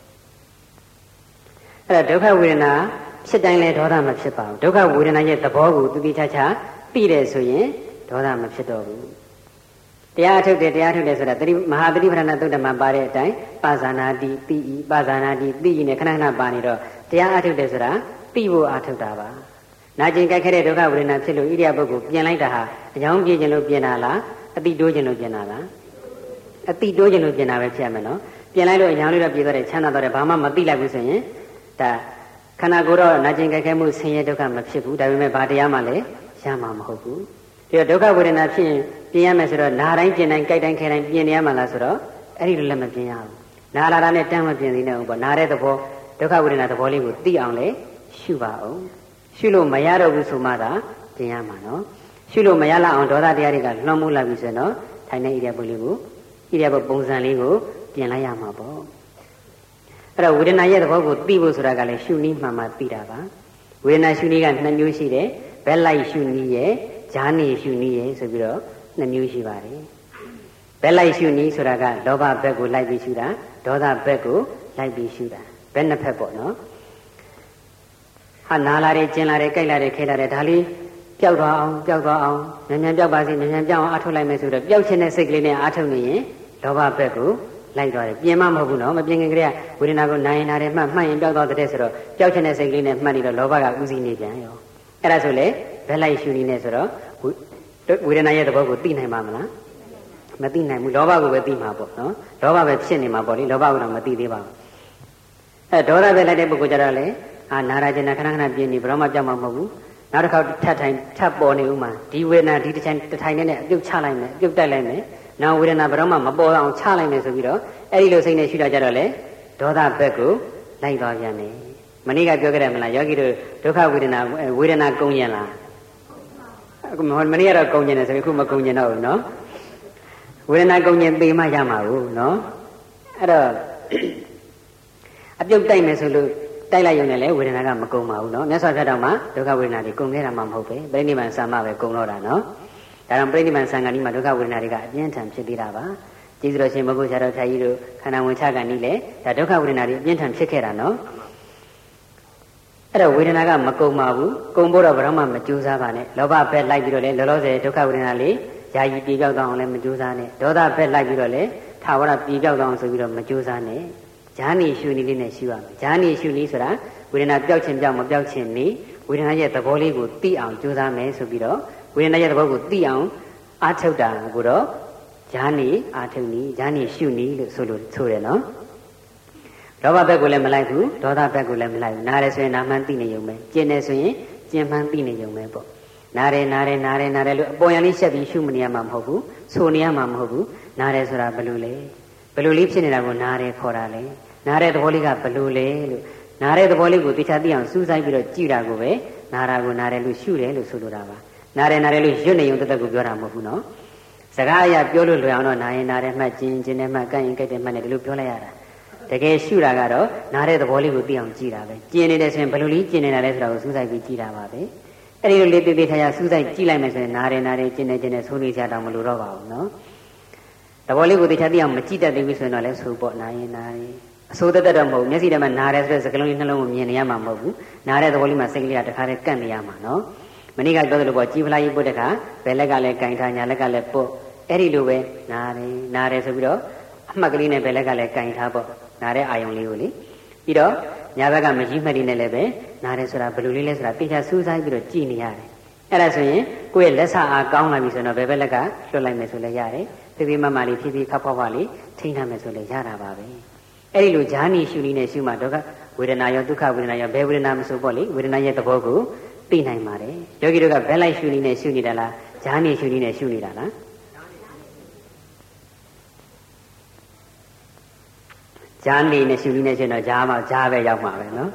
Speaker 1: အဲ့တော့ဒုက္ခဝေဒနာဖြစ်တိုင်းလေဒေါသမဖြစ်ပါဘူးဒုက္ခဝေဒနာရဲ့သဘောကိုသူတိချာချာသိတယ်ဆိုရင်ဒေါသမဖြစ်တော့ဘူးတရားထုတ်တယ်တရားထုတ်တယ်ဆိုတာသတိမဟာသတိပဋ္ဌာန်သုတ်တမှာပါတဲ့အတိုင်းပါဇာနာတိတိဤပါဇာနာတိတိဤနဲ့ခဏခဏပါနေတော့တရားအထုတ်တယ်ဆိုတာသိဖို့အထုတ်တာပါနာကျင်ကြိုက်ခဲ့တဲ့ဒုက္ခဝေဒနာဖြစ်လို့ဣရိယာပုဂ္ဂိုလ်ပြင်လိုက်တာဟာအကြောင်းပြခြင်းလို့ပြင်တာလားအတိတိုးခြင်းလို့ပြင်တာလားအတိတိုးခြင်းလို့ပြင်တာပဲဖြစ်ရမယ်နော်ပြင်လိုက်လို့အကြောင်းလေးတော့ပြေသွားတယ်ချမ်းသာသွားတယ်ဘာမှမသိလိုက်ဘူးဆိုရင်ဒါခန္ဓာကိုယ်တော့နာကျင်ကြိုက်ခဲ့မှုဆင်းရဲဒုက္ခမဖြစ်ဘူးဒါပေမဲ့ဘာတရားမှလည်းရမှာမဟုတ်ဘူးဒီတော့ဒုက္ခဝေဒနာဖြစ်ရင်ပြင်ရမယ်ဆိုတော့နာတိုင်းပြင်တိုင်းကြိုက်တိုင်းခဲတိုင်းပြင်နေရမှာလားဆိုတော့အဲ့ဒီလိုလည်းမပြင်ရဘူးနာလာတာနဲ့တန်းမပြင်သေးနဲ့ဘူးပေါ့နာတဲ့သဘောဒုက္ခဝေဒနာသဘောလေးကိုသိအောင်လေရှုပါအောင်ရှုလို့မရတော့ဘူးဆိုမှသာပြင်ရမှာနော်ရှုလို့မရလောက်အောင်ဒေါသတရားတွေကလွှမ်းမိုးလာပြီဆိုတော့ထိုင်နေဣရိယာပုလေးကိုဣရိယာပုပုံစံလေးကိုပြင်လိုက်ရမှာပေါ့အဲ့တော့ဝေဒနာရဲ့သဘောကိုသိဖို့ဆိုတာကလည်းရှုနည်းမှန်မှသိတာပါဝေဒနာရှုနည်းကနှစ်မျိုးရှိတယ်ဘက်လိုက်ရှုနည်းရဲ့ဈာနေရှုနည်းရဲ့ဆိုပြီးတော့နှစ်မျိုးရှိပါတယ်ဘက်လိုက်ရှုနည်းဆိုတာကလောဘဘက်ကိုလိုက်ပြီးရှုတာဒေါသဘက်ကိုလိုက်ပြီးရှုတာဘက်နှစ်ဖက်ပေါ့နော်ဟာနာလာတယ်ကျင်လာတယ်ကြိုက်လာတယ်ခဲလာတယ်ဒါလေးပျောက်သွားအောင်ပျောက်သွားအောင်မြန်မြန်ပျောက်ပါစေမြန်မြန်ပျောက်အောင်အားထုတ်လိုက်မယ်ဆိုတော့ပျောက်ခြင်းတဲ့စိတ်ကလေးနဲ့အားထုတ်နေရင်လောဘဘက်ကိုလိုက်သွားတယ်ပြင်မမဟုတ်ဘူးနော်မပြင်ခင်ကလေးကဝေဒနာကိုနိုင်နာတယ်မှတ်မှတ်ရင်ပျောက်သွားတဲ့ဆိုတော့ပျောက်ခြင်းတဲ့စိတ်ကလေးနဲ့မှတ်နေတော့လောဘကဥစည်းနေပြန်ရောအဲ့ဒါဆိုလေဘက်လိုက်ရှုနည်းနဲ့ဆိုတော့ဝေဒနာရဲ့သဘောကိုသိနိုင်ပါမလားမသိနိုင်ဘူးလောဘကိုပဲသိမှာပေါ့နော်လောဘပဲဖြစ်နေမှာပေါ့လေလောဘကတော့မသိသေးပါဘူးအဲဒေါသပဲလိုက်တဲ့ပုဂ္ဂိုလ်ကြတော့လေအာနာရကျင်နာခဏခဏပြင်းနေဘယ်တော့မှကြောက်မှာမဟုတ်ဘူးနောက်တစ်ခါထပ်ထိုင်ထပ်ပေါ်နေဦးမှာဒီဝေဒနာဒီတစ်ချိန်တစ်ထိုင်နဲ့အပြုတ်ချလိုက်မယ်အပြုတ်တိုက်လိုက်မယ်နောက်ဝေဒနာဘယ်တော့မှမပေါ်အောင်ချလိုက်မယ်ဆိုပြီးတော့အဲ့ဒီလိုစိတ်နဲ့ရှုတာကြတော့လေဒေါသဘက်ကိုလိုက်သွားပြန်တယ်မနေ့ကပြောခဲ့တယ်မလားယောဂီတို့ဒုက္ခဝေဒနာဝေဒနာကုန်ရင်လားအခုမနေ့ကတော့ကုန်ကျင်တယ်ဆိုပြီးအခုမကုန်ကျင်တော့ဘူးနော်ဝေဒနာကုန်ကျင်ပေမှရမှာဘူးနော်အဲ့တော့အပြုတ်တိုက်မယ်ဆိုလို့တိုက်လိုက်ရုံနဲ့လည်းဝေဒနာကမကုန်ပါဘူးနော်မြတ်စွာဘုရားတော်မှာဒုက္ခဝေဒနာတွေကုန်ခဲ့တာမှမဟုတ်ပဲပြိဋိဘံဆံမပဲကုန်တော့တာနော်ဒါကြောင့်ပြိဋိဘံဆံကဏီမှာဒုက္ခဝေဒနာတွေကအပြင်းထန်ဖြစ်သေးတာပါကျေးဇူးတော်ရှင်မဂ္ဂုဆရာတော်ဖြာကြီးတို့ခန္ဓာဝင်ချကဏီလေဒါဒုက္ခဝေဒနာတွေအပြင်းထန်ဖြစ်ခဲ့တာနော်အဲ့တော့ဝေဒနာကမကုန်ပါဘူးကုန်ဖို့တော့ဘယ်တော့မှမကြိုးစားပါနဲ့လောဘဘက်လိုက်ပြီးတော့လေလောလောဆယ်ဒုက္ခဝေဒနာလေးယာယီပြေပြောက်သွားအောင်လည်းမကြိုးစားနဲ့ဒေါသဘက်လိုက်ပြီးတော့လေထာဝရပြေပြောက်သွားအောင်ဆိုပြီးတော့မကြိုးစားနဲ့ဈာနေရှုနည်းလေးနဲ့ရှုရမယ်ဈာနေရှုနည်းဆိုတာဝေဒနာပျောက်ခြင်းပျောက်မပျောက်ခြင်းနေဝေဒနာရဲ့သဘောလေးကိုသိအောင်ကြိုးစားမယ်ဆိုပြီးတော့ဝေဒနာရဲ့သဘောကိုသိအောင်အားထုတ်တာကိုတော့ဈာနေအားထုတ်နည်းဈာနေရှုနည်းလို့ဆိုလို့ဆိုတယ်နော်လောဘဘက်ကိုလည်းမလိုက်ဘူးဒေါသဘက်ကိုလည်းမလိုက်ဘူးနားတယ်ဆိုရင်နာမှန်းသိနေုံပဲကျင်တယ်ဆိုရင်ကျင်မှန်းသိနေုံပဲပေါ့နားတယ်နားတယ်နားတယ်နားတယ်လို့အပေါ်ရန်လေးရှက်ပြီးရှုမနေရမှာမဟုတ်ဘူးဆိုနေရမှာမဟုတ်ဘူးနားတယ်ဆိုတာဘယ်လိုလဲဘယ်လိုလေးဖြစ်နေတာကိုနားတယ်ခေါ်တာလဲနားတဲ့သဘောလေးကဘယ်လိုလဲလို့နားတဲ့သဘောလေးကိုသိချသိအောင်စူးစိုက်ပြီးတော့ကြည့်တာကိုပဲနားတာကိုနားတယ်လို့ရှုတယ်လို့ဆိုလိုတာပါနားတယ်နားတယ်လို့ရွတ်နေုံတက်တက်ကိုပြောတာမဟုတ်ဘူးနော်စကားအရပြောလို့လွယ်အောင်တော့နားရင်နားတယ်မှတ်ကျင်ကျင်တယ်မှတ်ကန့်ရင်ကြိုက်တယ်မှတ်တယ်ဒီလိုပြောလိုက်ရတာတကယ်ရှုတာကတော့နားတဲ့သဘောလေးကိုသိအောင်ကြည့်တာပဲကျင်နေတယ်ဆိုရင်ဘယ်လိုလေးကျင်နေတာလဲဆိုတာကိုစူးစိုက်ပြီးကြည့်တာပါပဲအဲ့ဒီလိုလေးတေးသေးထားရစူးစိုက်ကြည့်လိုက်မယ်ဆိုရင်နားတယ်နားတယ်ကျင်တယ်ကျင်တယ်ဆိုးနေကြတော့မလိုတော့ပါဘူးနော်သဘောလေးကိုသိချသိအောင်မကြည့်တတ်သေးဘူးဆိုရင်တော့လည်းဆိုပေါ့နားရင်နားရင်အစိုးတက်တက်တော့မဟုတ်မျက်စိထဲမှာနားတယ်ဆိုတဲ့စကားလုံးလေးနှလုံးကိုမြင်နေရမှာမဟုတ်ဘူးနားတဲ့သဘောလေးမှာစိတ်ကလေးကတခါတည်းကန့်နေရမှာနော်မနေ့ကပြောသလိုပေါ့ကြီးဖလားကြီးပုတ်တဲ့ခါဘယ်လက်ကလည်းကင်ထားညာလက်ကလည်းပုတ်အဲ့ဒီလိုပဲနားတယ်နားတယ်ဆိုပြီးတော့အမှတ်ကလေးနဲ့ဘယ်လက်ကလည်းကင်ထားပေါ့နားတဲ့အာယုံလေးကိုလေပြီးတော့ညာဘက်ကမကြီးမှတ်လေးနဲ့လည်းပဲနားတယ်ဆိုတာဘယ်လိုလေးလဲဆိုတာသိချစူးစိုက်ပြီးတော့ကြည့်နေရတယ်အဲ့ဒါဆိုရင်ကိုယ့်ရဲ့လက်ဆအားကောင်းလာပြီဆိုတော့ဘယ်ဘက်လက်ကလွတ်လိုက်မယ်ဆိုလည်းရတယ်ဖြည်းဖြည်းမှမှလေးဖြည်းဖြည်းခပ်ဖွားဖွားလေးထိန်းထားမယ်ဆိုလည်းရတာပါပဲအဲ့ဒီလိုဈာနီရှုနည်းနဲ့ရှုမှတော့ဝေဒနာရောဒုက္ခဝေဒနာရောဘယ်ဝေဒနာမဆိုပေါ့လေဝေဒနာရဲ့သဘောကိုသိနိုင်ပါတယ်ယောဂီတို့ကဘယ်လိုက်ရှုနည်းနဲ့ရှုနေတာလားဈာနီရှုနည်းနဲ့ရှုနေတာလားဈာနီနဲ့ရှုနည်းနဲ့ရှုတော့ဈာမှာဈာပဲရောက်မှာပဲနော်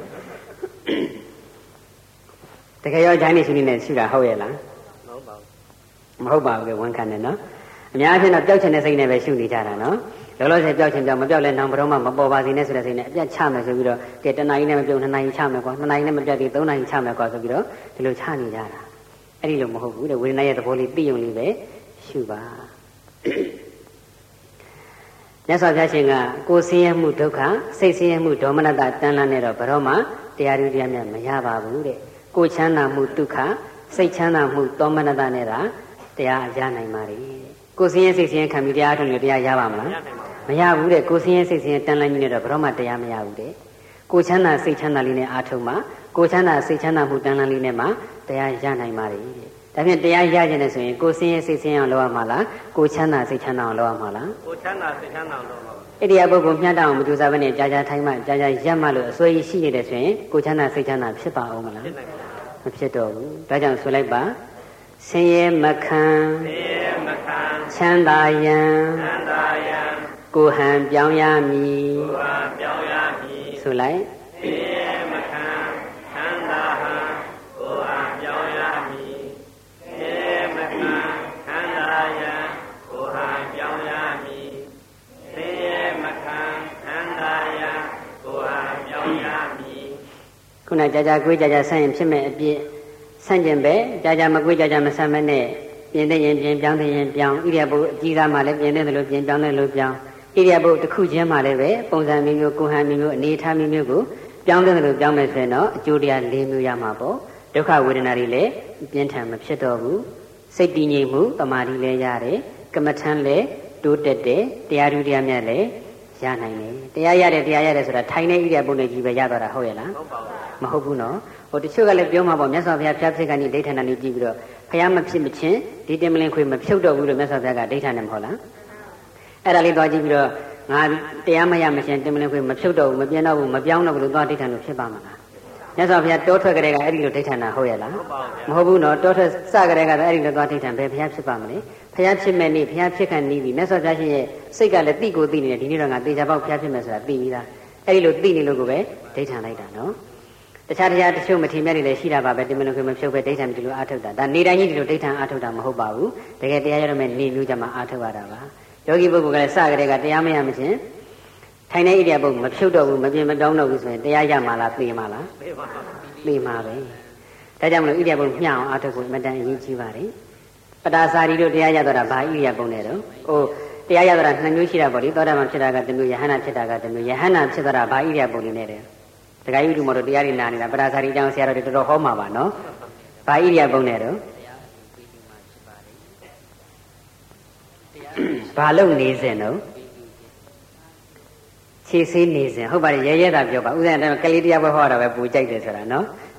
Speaker 1: တကယ်ရောဈာနီရှုနည်းနဲ့ရှုတာဟုတ်ရဲ့လားမဟုတ်ပါဘူးမဟုတ်ပါဘူးကဝန်ခံတယ်နော်အများအားဖြင့်တော့ပျောက်ချင်တဲ့စိတ်နဲ့ပဲရှုနေကြတာနော်လောလောဆယ်ပျောက်ချင်ပြောက်မပျောက်လဲနောင်ဘယ်တော့မှမပေါ်ပါစေနဲ့ဆိုတဲ့စိတ်နဲ့အပြတ်ချမယ်ဆိုပြီးတော့ကဲတနာရီနဲ့မပြုံးနှစ်နာရီချမယ်ကွာနှစ်နာရီနဲ့မပြတ်သေးသုံးနာရီချမယ်ကွာဆိုပြီးတော့ဒီလိုချနေကြတာအဲ့ဒီလိုမဟုတ်ဘူးတဲ့ဝေဒနာရဲ့သဘောလေးသိုံလေးပဲရှုပါမြတ်စွာဘုရားရှင်ကကိုယ်ဆင်းရဲမှုဒုက္ခစိတ်ဆင်းရဲမှုဒေါမနတတန်လန်းနဲ့တော့ဘယ်တော့မှတရားဓုတရားမြတ်မရပါဘူးတဲ့ကိုယ်ချမ်းသာမှုဒုက္ခစိတ်ချမ်းသာမှုဒေါမနတနဲ့တာတရားရနိုင်ပါလေကိုယ်ဆင်းရဲစိတ်ဆင်းရဲခံပြီးတရားထုံးလို့တရားရပါမလားမရဘူးတဲ့ကိုယ်ဆင်းရဲစိတ်ဆင်းရဲတန်လန်းကြီးနဲ့တော့ဘယ်တော့မှတရားမရဘူးတဲ့ကိုယ်ချမ်းသာစိတ်ချမ်းသာလေးနဲ့အားထုတ်မှကိုယ်ချမ်းသာစိတ်ချမ်းသာမှုတန်လန်းလေးနဲ့မှတရားရနိုင်ပါလေတဲ့ဒါဖြင့်တရားရခြင်းနဲ့ဆိုရင်ကိုယ်ဆင်းရဲစိတ်ဆင်းရဲအောင်လုပ်ရမှာလားကိုယ်ချမ်းသာစိတ်ချမ်းသာအောင်လုပ်ရမှာလားကိုယ်ချမ်းသာစိတ်ချမ်းသာအောင်လုပ်ပါအဲ့ဒီအပုဂ္ဂိုလ်မျှတအောင်မကြိုးစားဘဲနဲ့ကြာကြာထိုင်မှကြာကြာရက်မှလို့အစွဲရှိနေတယ်ဆိုရင်ကိုယ်ချမ်းသာစိတ်ချမ်းသာဖြစ်ပါအောင်မလားမဖြစ်တော့ဘူးဒါကြောင့်ဆိုလိုက်ပါဆင်းရဲမခံဆင်းရဲမခံချမ်းသာရန်ချမ်းသာရန်ကိုဟန်ပြောင်းရမည်ကိုဟန်ပြောင်းရမည်ဆိုလိုက်ဆင်းရဲမခံချမ်းသာဟန်ကိုဟန်ပြောင်းရမည်ဆင်းရဲမခံချမ်းသာရန်ကိုဟန်ပြောင်းရမည်ဆင်းရဲမခံချမ်းသာရန်ကိုဟန်ပြောင်းရမည်ခုနကြာကြာကိုယ်ကြာကြာဆက်ရင်ဖြစ်မဲ့အပြည့်ဆန့်ကျင်ပဲကြာကြာမကွေးကြာကြာမဆန့်မနဲ့ပြင်တဲ့ရင်ပြင်ပြောင်းတဲ့ရင်ပြောင်းဣရိယာပုအကြီးစားမှလည်းပြင်တဲ့လိုပြင်ပြောင်းတဲ့လိုပြောင်းဣရိယာပုတစ်ခုချင်းမှလည်းပဲပုံစံမျိုးမျိုးကိုဟန်မျိုးမျိုးအနေထားမျိုးမျိုးကိုပြောင်းတဲ့လိုပြောင်းမယ်ဆိုရင်တော့အကျိုးတရား၄မျိုးရမှာပေါ့ဒုက္ခဝေဒနာတွေလည်းပြင်းထန်မဖြစ်တော့ဘူးစိတ်တည်ငြိမ်မှုတမာတိလည်းရတယ်ကမ္မထမ်းလည်းတိုးတက်တယ်တရားဓုတရားမြတ်လည်းရနိုင်တယ်တရားရတယ်တရားရတယ်ဆိုတာထိုင်နေဣရိယာပုနဲ့ကြီးပဲရတော့တာဟုတ်ရဲ့လားမဟုတ်ဘူးနော်ဟိုတချို့ကလည်းပြောမှာပေါ့မြတ်စွာဘုရားဖျားဖြစ်ကနေဒိဋ္ဌာန်နဲ့ကြည့်ပြီးတော့ဖျားမဖြစ်မချင်းဒီတင်မလင်ခွေမဖြုတ်တော့ဘူးလို့မြတ်စွာဘုရားကဒိဋ္ဌာန်နဲ့မဟုတ်လားအဲ့ဒါလေးသွားကြည့်ပြီးတော့ငါတရားမရမချင်းတင်မလင်ခွေမဖြုတ်တော့ဘူးမပြင်းတော့ဘူးမပြောင်းတော့ဘူးလို့သွားဒိဋ္ဌာန်လို့ဖြစ်ပါမလားမြတ်စွာဘုရားတောထွက်ကြတဲ့ကအဲ့ဒီလိုဒိဋ္ဌာန်ဟုတ်ရဲ့လားမဟုတ်ဘူးနော်တောထွက်စကြတဲ့ကအဲ့ဒီလိုသွားဒိဋ္ဌာန်ပဲဘုရားဖြစ်ပါမလဲဘုရားဖြစ်မဲ့နေ့ဘုရားဖြစ်ခံနေပြီမြတ်စွာဘုရားရှင်ရဲ့စိတ်ကလည်းတိကိုသိနေတယ်ဒီနေ့တော့ငါသေချာပေါက်ဘုရားဖြစ်မယ်ဆိုတာသိပြီးသားအဲ့ဒီလိုသိနေလို့ကိုပဲဒိဋ္ဌာန်လိုက်တာနော်တခြားတရားတချို့မထင်မြတ်တွေလည်းရှိတာပါပဲတင်မလို့ခွေမဖြုတ်ပဲဒိဋ္ဌာန်ဒီလိုအားထုတ်တာဒါနေတိုင်းကြီးဒီလိုဒိဋ္ဌာန်အားထုတ်တာမဟုတ်ပါဘူးတကယ်တရားရတော့မဲ့နေမျိုးကြမှာအားထုတ်ရတာပါယောဂီပုဂ္ဂိုလ်ကလည်းစကြတဲ့ကတရားမရမချင်းထိုင်နေဣရိယာပုမဖြုတ်တော့ဘူးမပြင်းမပြောင်းတော့ဘူးဆိုရင်တရားရမှာလားသိမှာလားသိမှာပဲဒါကြောင့်မလို့ဣရိယာပုမျှအောင်အားထုတ်ဖို့အမှန်တန်အရေးကြီးပါတယ်ပတာစာရီတို့တရားရတော့တာဘာဣရိယာပုနဲ့တော့ဟိုတရားရတော့တာနှစ်မျိုးရှိတာပေါ့လေသောတာပန်ဖြစ်တာကတစ်မျိုးယဟန္တာဖြစ်တာကတစ်မျိုးယဟန္တာဖြစ်တော့တာဘာဣရိယာပုလေးနဲ့တဲ့ဒကာကြီးတို့မတို့တရားတွေနာနေတာပတာစာရီအကြောင်းဆရာတော်တွေတော်တော်ဟောမှာပါနော်ဘာဣရိယာပုနဲ့တော့ဘာလို့နေစဉ်တော့ခြေဆေးနေစဉ်ဟုတ်ပါတယ်ရဲရဲတာပြောပါဥစ္စာတော့ကလေးတရားပွဲဟောတာပဲပူကြိုက်တယ်ဆိုတာနော်က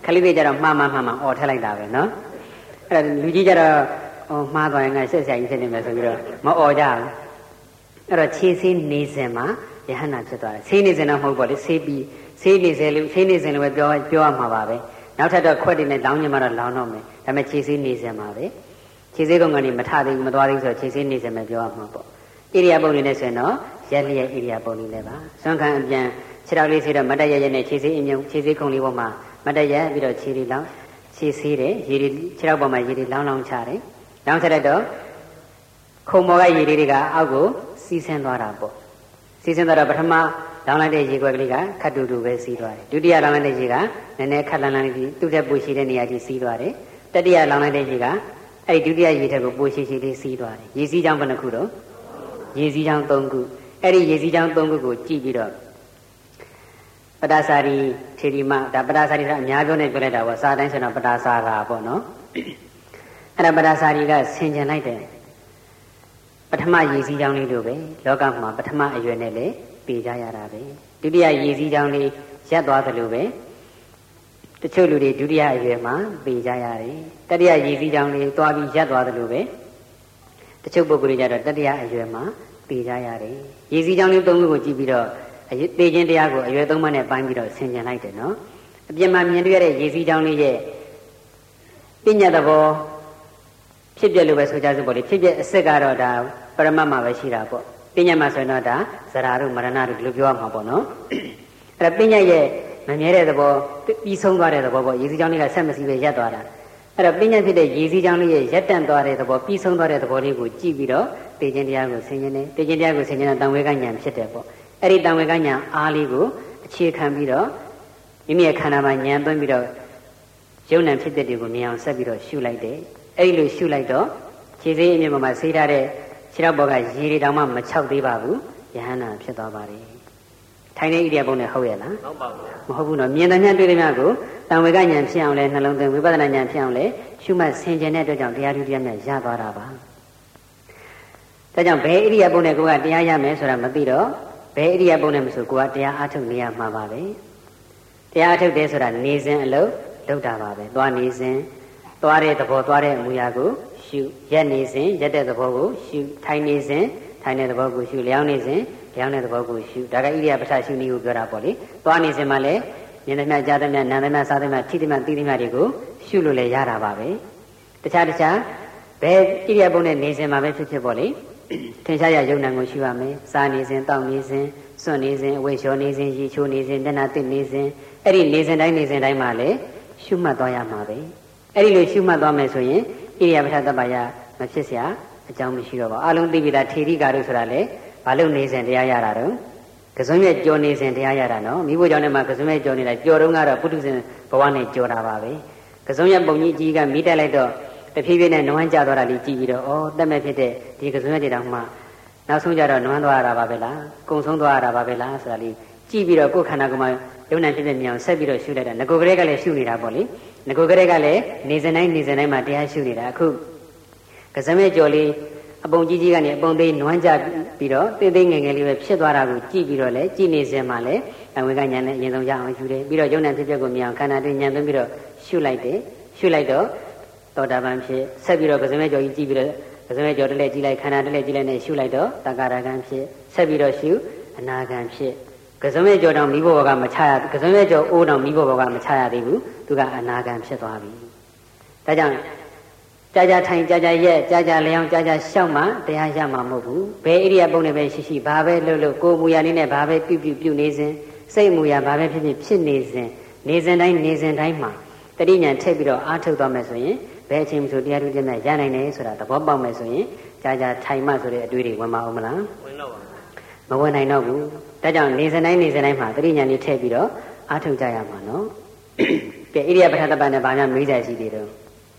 Speaker 1: ခလေးတွေကြတော့မှားမှားမှားမှာအော်ထက်လိုက်တာပဲနော်အဲ့ဒါလူကြီးကြတော့အော်မှားသွားရင်ငါဆက်ဆရာကြီးဖြစ်နေမယ်ဆိုပြီးတော့မအော်ကြဘူးအဲ့တော့ခြေဆေးနေစဉ်မှာယဟန္တာဖြစ်သွားတယ်ဆေးနေစဉ်တော့မဟုတ်ပါလေဆေးပြီးဆေးနေစဉ်လို့ဆေးနေစဉ်လို့ပဲပြောပြောရမှာပါပဲနောက်ထပ်တော့ခွက်တွေနဲ့လောင်းညမှာတော့လောင်းတော့မယ်ဒါပေမဲ့ခြေဆေးနေစဉ်မှာပဲခြေဆေးကောင်ကနေမထသေးဘူးမသွားသေးဘူးဆိုတော့ခြေဆေးနေစဉ်ပဲပြောရမှာပေါ့ဣရိယာပုတ်နေနဲ့ဆိုရင်တော့ရက်လျက်ဣရိယာပုတ်နေလည်းပါဆွမ်းခံအပြန်ခြေတော်လေးဆေးတော့မတက်ရရနဲ့ခြေဆေးအမြုံခြေဆေးခုံလေးပေါ်မှာမတက်ရပြီးတော့ခြေလေးလောင်းခြေဆေးတယ်ရေတွေခြေတော်ပေါ်မှာရေတွေလောင်းလောင်းချတယ်လောင်းချတဲ့တော့ခုံပေါ်ကရေလေးတွေကအောက်ကိုစီးဆင်းသွားတာပေါ့စီးဆင်းသွားတော့ပထမလောင်းလိုက်တဲ့ရေခွက်ကလေးကခတ်တူတူပဲစီးသွားတယ်ဒုတိယလောင်းလိုက်တဲ့ရေကနည်းနည်းခတ်လန်းလန်းလေးသူ့ထက်ပိုရှိတဲ့နေရာကြီးစီးသွားတယ်တတိယလောင်းလိုက်တဲ့ရေကအဲ့ဒီဒုတိယရေထက်ကိုပိုရှိရှိလေးစီးသွားတယ်ရေစီးကြောင်းဘယ်နှခုတော့ရေစီးကြောင်း၃ခုအဲ့ဒီရေစီးကြောင်း၃ခုကိုကြည့်ပြီးတော့ပဒါစာရီထေရီမဒါပဒါစာရီကအများပြောနေပြောလိုက်တာပေါ့စာတိုင်းဆိုတော့ပဒါစာရာပေါ့နော်အဲ့ဒါပဒါစာရီကဆင်ခြင်လိုက်တယ်ပထမရေစီးကြောင်းလေးတို့ပဲလောကမှာပထမအရွယ်နဲ့လေပြေကြရတာပဲဒုတိယရေစီးကြောင်းလေးရပ်သွားသလိုပဲတချို့လူတွေဒုတိယအရွယ်မှာပြေကြရတယ်တတိယရေစီးကြောင်းလေးသွားပြီးရပ်သွားသလိုပဲတချို့ပုဂ္ဂိုလ်တွေကြတော့တတိယအရွယ်မှာပြေကြရတယ်ရေစီးကြောင်းလေးသုံးခုကိုကြည့်ပြီးတော့သေခြင်းတရားကိုအရွယ်သုံးပါးနဲ့ပိုင်းပြီးတော့ဆင်ခြင်လိုက်တယ်နော်အပြင်မှာမြင်တွေ့ရတဲ့ရေစီးကြောင်းလေးရဲ့ပညာသဘောဖြစ်ပြလို့ပဲဆိုကြစို့ပေါ့လေဖြစ်ပြအစစ်ကတော့ဒါပရမတ်မှာပဲရှိတာပေါ့ပညာမှာဆိုရင်တော့ဒါဇရာတို့မရဏတို့ဒီလိုပြောရမှာပေါ့နော်အဲ့ဒါပညာရဲ့မမြဲတဲ့သဘောပြီးဆုံးသွားတဲ့သဘောပေါ့ရေစီးကြောင်းလေးကဆက်မစီပဲရပ်သွားတာအဲ့တော့ပညာဖြစ်တဲ့ရေစီးကြောင်းလေးရဲ့ရပ်တန့်သွားတဲ့သဘောပြီးဆုံးသွားတဲ့သဘောလေးကိုကြည့်ပြီးတော့သေခြင်းတရားကိုဆင်ခြင်တယ်သေခြင်းတရားကိုဆင်ခြင်တဲ့တန်ဝေကဉာဏ်ဖြစ်တယ်ပေါ့အဲ့ဒီတန်ဝေကဉာဏ်အားလေးကိုအခြေခံပြီးတော့မိမိရဲ့ခန္ဓာမှာဉာဏ်သွင်းပြီးတော့ယုံ nant ဖြစ်တဲ့တွေကိုမြင်အောင်ဆက်ပြီးတော့ရှုလိုက်တယ်အဲ့ဒီလိုရှုလိုက်တော့ခြေသေးအမြင်ပေါ်မှာဆေးထားတဲ့ခြေထောက်ပေါ်ကရေတွေတောင်မှမချောက်သေးပါဘူးယဟန္တာဖြစ်သွားပါတယ်ထိုင်နေဣရိယာပုနဲ့ဟုတ်ရဲ့လားဟုတ်ပါဘူးမဟုတ်ဘူးနော်မြင်တဲ့မြတ်တွေ့တဲ့မြတ်ကိုတန်ဝေကဉာဏ်ဖြစ်အောင်လဲနှလုံးသွင်းဝိပဿနာဉာဏ်ဖြစ်အောင်လဲရှုမှတ်ဆင်ခြင်တဲ့အတွက်ကြောင့်တရားဓုတရားမြတ်ရသွားတာပါဒါကြောင့်ဘယ်ဣရိယာပုနဲ့ကိုကတရားရမယ်ဆိုတာမသိတော့ဘယ်ဣရိယာပုနဲ့မဆိုကိုကတရားအားထုတ်နေရမှာပါပဲတရားအားထုတ်တယ်ဆိုတာနေစဉ်အလုပ်လုပ်တာပါပဲသွားနေစဉ်သွားတဲ့သဘောသွားတဲ့အမူအရာကိုရှုရက်နေစဉ်ရက်တဲ့သဘောကိုရှုထိုင်နေစဉ်ထိုင်တဲ့သဘောကိုရှုလျောင်းနေစဉ်လျောင်းတဲ့သဘောကိုရှုဒါကဣရိယာပဋ္ဌာရှုနည်းကိုပြောတာပေါ့လေသွားနေစဉ်မှာလည်းဉာဏ်သမျှကြားသမျှနာမ်သမျှစားသမျှထိသမျှသိသမျှတွေကိုရှုလို့လည်းရတာပါပဲတခြားတခြားဘယ်ဣရိယာပုနဲ့နေစဉ်မှာပဲဖြစ်ဖြစ်ပေါ့လေထင်ရှားရယုံ nant ကိုရှုရမယ်စားနေစဉ်တောက်နေစဉ်စွန့်နေစဉ်အဝိရှောနေစဉ်ရေချိုးနေစဉ်မျက်နှာတစ်နေစဉ်အဲ့ဒီနေစဉ်တိုင်းနေစဉ်တိုင်းမှာလည်းရှုမှတ်သွားရမှာပဲအဲ့ဒီလိုရှုမှတ်သွားမယ်ဆိုရင်ဣရိယာပဋ္ဌတပ္ပယမဖြစ်เสียအကြောင်းမရှိတော့ပါဘူးအလုံးသိပြီလားထေရိကာတို့ဆိုတာလေဘာလို့နေစဉ်တရားရတာတော့ကစုံရဲ့ကြော်နေစဉ်တရားရတာနော်မိဖို့ကြောင့်လည်းမှာကစုံရဲ့ကြော်နေတာကြော်တုံးကတော့ပုထုဇဉ်ဘဝနဲ့ကြော်တာပါပဲကစုံရဲ့ပုံကြီးအကြီးကမိတက်လိုက်တော့တဖြည်းဖြည်းနဲ့နွမ်းကျသွားတာလေးကြည့်ပြီးတော့ဩတက်မဲ့ဖြစ်တဲ့ဒီကစုံရဲ့တောင်မှနောက်ဆုံးကျတော့နွမ်းသွားရတာပါပဲလားကုံဆုံးသွားရတာပါပဲလားဆိုတာလေးကြည့်ပြီးတော့ကိုယ်ခန္ဓာကိုယ်မှာယုံ nant ဖြစ်တဲ့မြောင်ဆက်ပြီးတော့ရှုလိုက်တာငကိုကလေးကလည်းရှုနေတာပေါ့လေငကိုကလေးကလည်းနေစဉ်တိုင်းနေစဉ်တိုင်းမှာတရားရှုနေတာအခုကစမဲကြော်လေးအပုံကြီးကြီးကနေအပုံသေးနွမ်းကြပြီးတော့သေးသေးငယ်ငယ်လေးပဲဖြစ်သွားတာကိုကြည့်ပြီးတော့လေကြည့်နေစဉ်မှာလေအဝိကဉာဏ်နဲ့အရင်ဆုံးရအောင်ရှုတယ်ပြီးတော့ယုံ nant ဖြစ်တဲ့ကိုမြောင်ခန္ဓာတွင်ဉာဏ်သွင်းပြီးတော့ရှုလိုက်တယ်ရှုလိုက်တော့သောတာပန်ဖြစ်ဆက်ပြီးတော့ကစမဲကြော်ကြီးကြည့်ပြီးတော့ကစမဲကြော်တစ်လက်ကြည့်လိုက်ခန္ဓာတစ်လက်ကြည့်လိုက်နဲ့ရှုလိုက်တော့တက္ကရာကံဖြစ်ဆက်ပြီးတော့ရှုအနာကံဖြစ်ကစုံရဲ့ကြောတောင်မိဘဘောကမချရကစုံရဲ့ကြောအိုးတောင်မိဘဘောကမချရသေးဘူးသူကအနာဂံဖြစ်သွားပြီဒါကြောင့်ကြာကြာထိုင်ကြာကြာရက်ကြာကြာလျောင်းကြာကြာရှောက်မှတရားရမှာမဟုတ်ဘူးဘယ်ဣရိယာပုနဲ့ပဲရှိရှိဘာပဲလုပ်လို့ကိုယ်မူရာလေးနဲ့ဘာပဲပြုပြုပြုနေစဉ်စိတ်မူရာဘာပဲဖြစ်ဖြစ်ဖြစ်နေစဉ်နေစဉ်တိုင်းနေစဉ်တိုင်းမှာတတိညာထည့်ပြီးတော့အားထုတ်သွားမယ်ဆိုရင်ဘယ်အချိန်မှဆိုတရားဓုတရားနဲ့ရနိုင်တယ်ဆိုတာသဘောပေါက်မယ်ဆိုရင်ကြာကြာထိုင်မှဆိုတဲ့အတွေ့အကြုံဝင်မအောင်မလားဝင်တော့ပါမဝင်နိုင်တော့ဘူးဒါကြောင့်နေစဉ်တိုင်းနေစဉ်တိုင်းမှာတတိညာလေးထည့်ပြီးတော့အားထုတ်ကြရမှာနော်ကဲဣရိယာပဋ္ဌတပ္ပနဲ့ဘာမှမေးကြရှိသေးတော့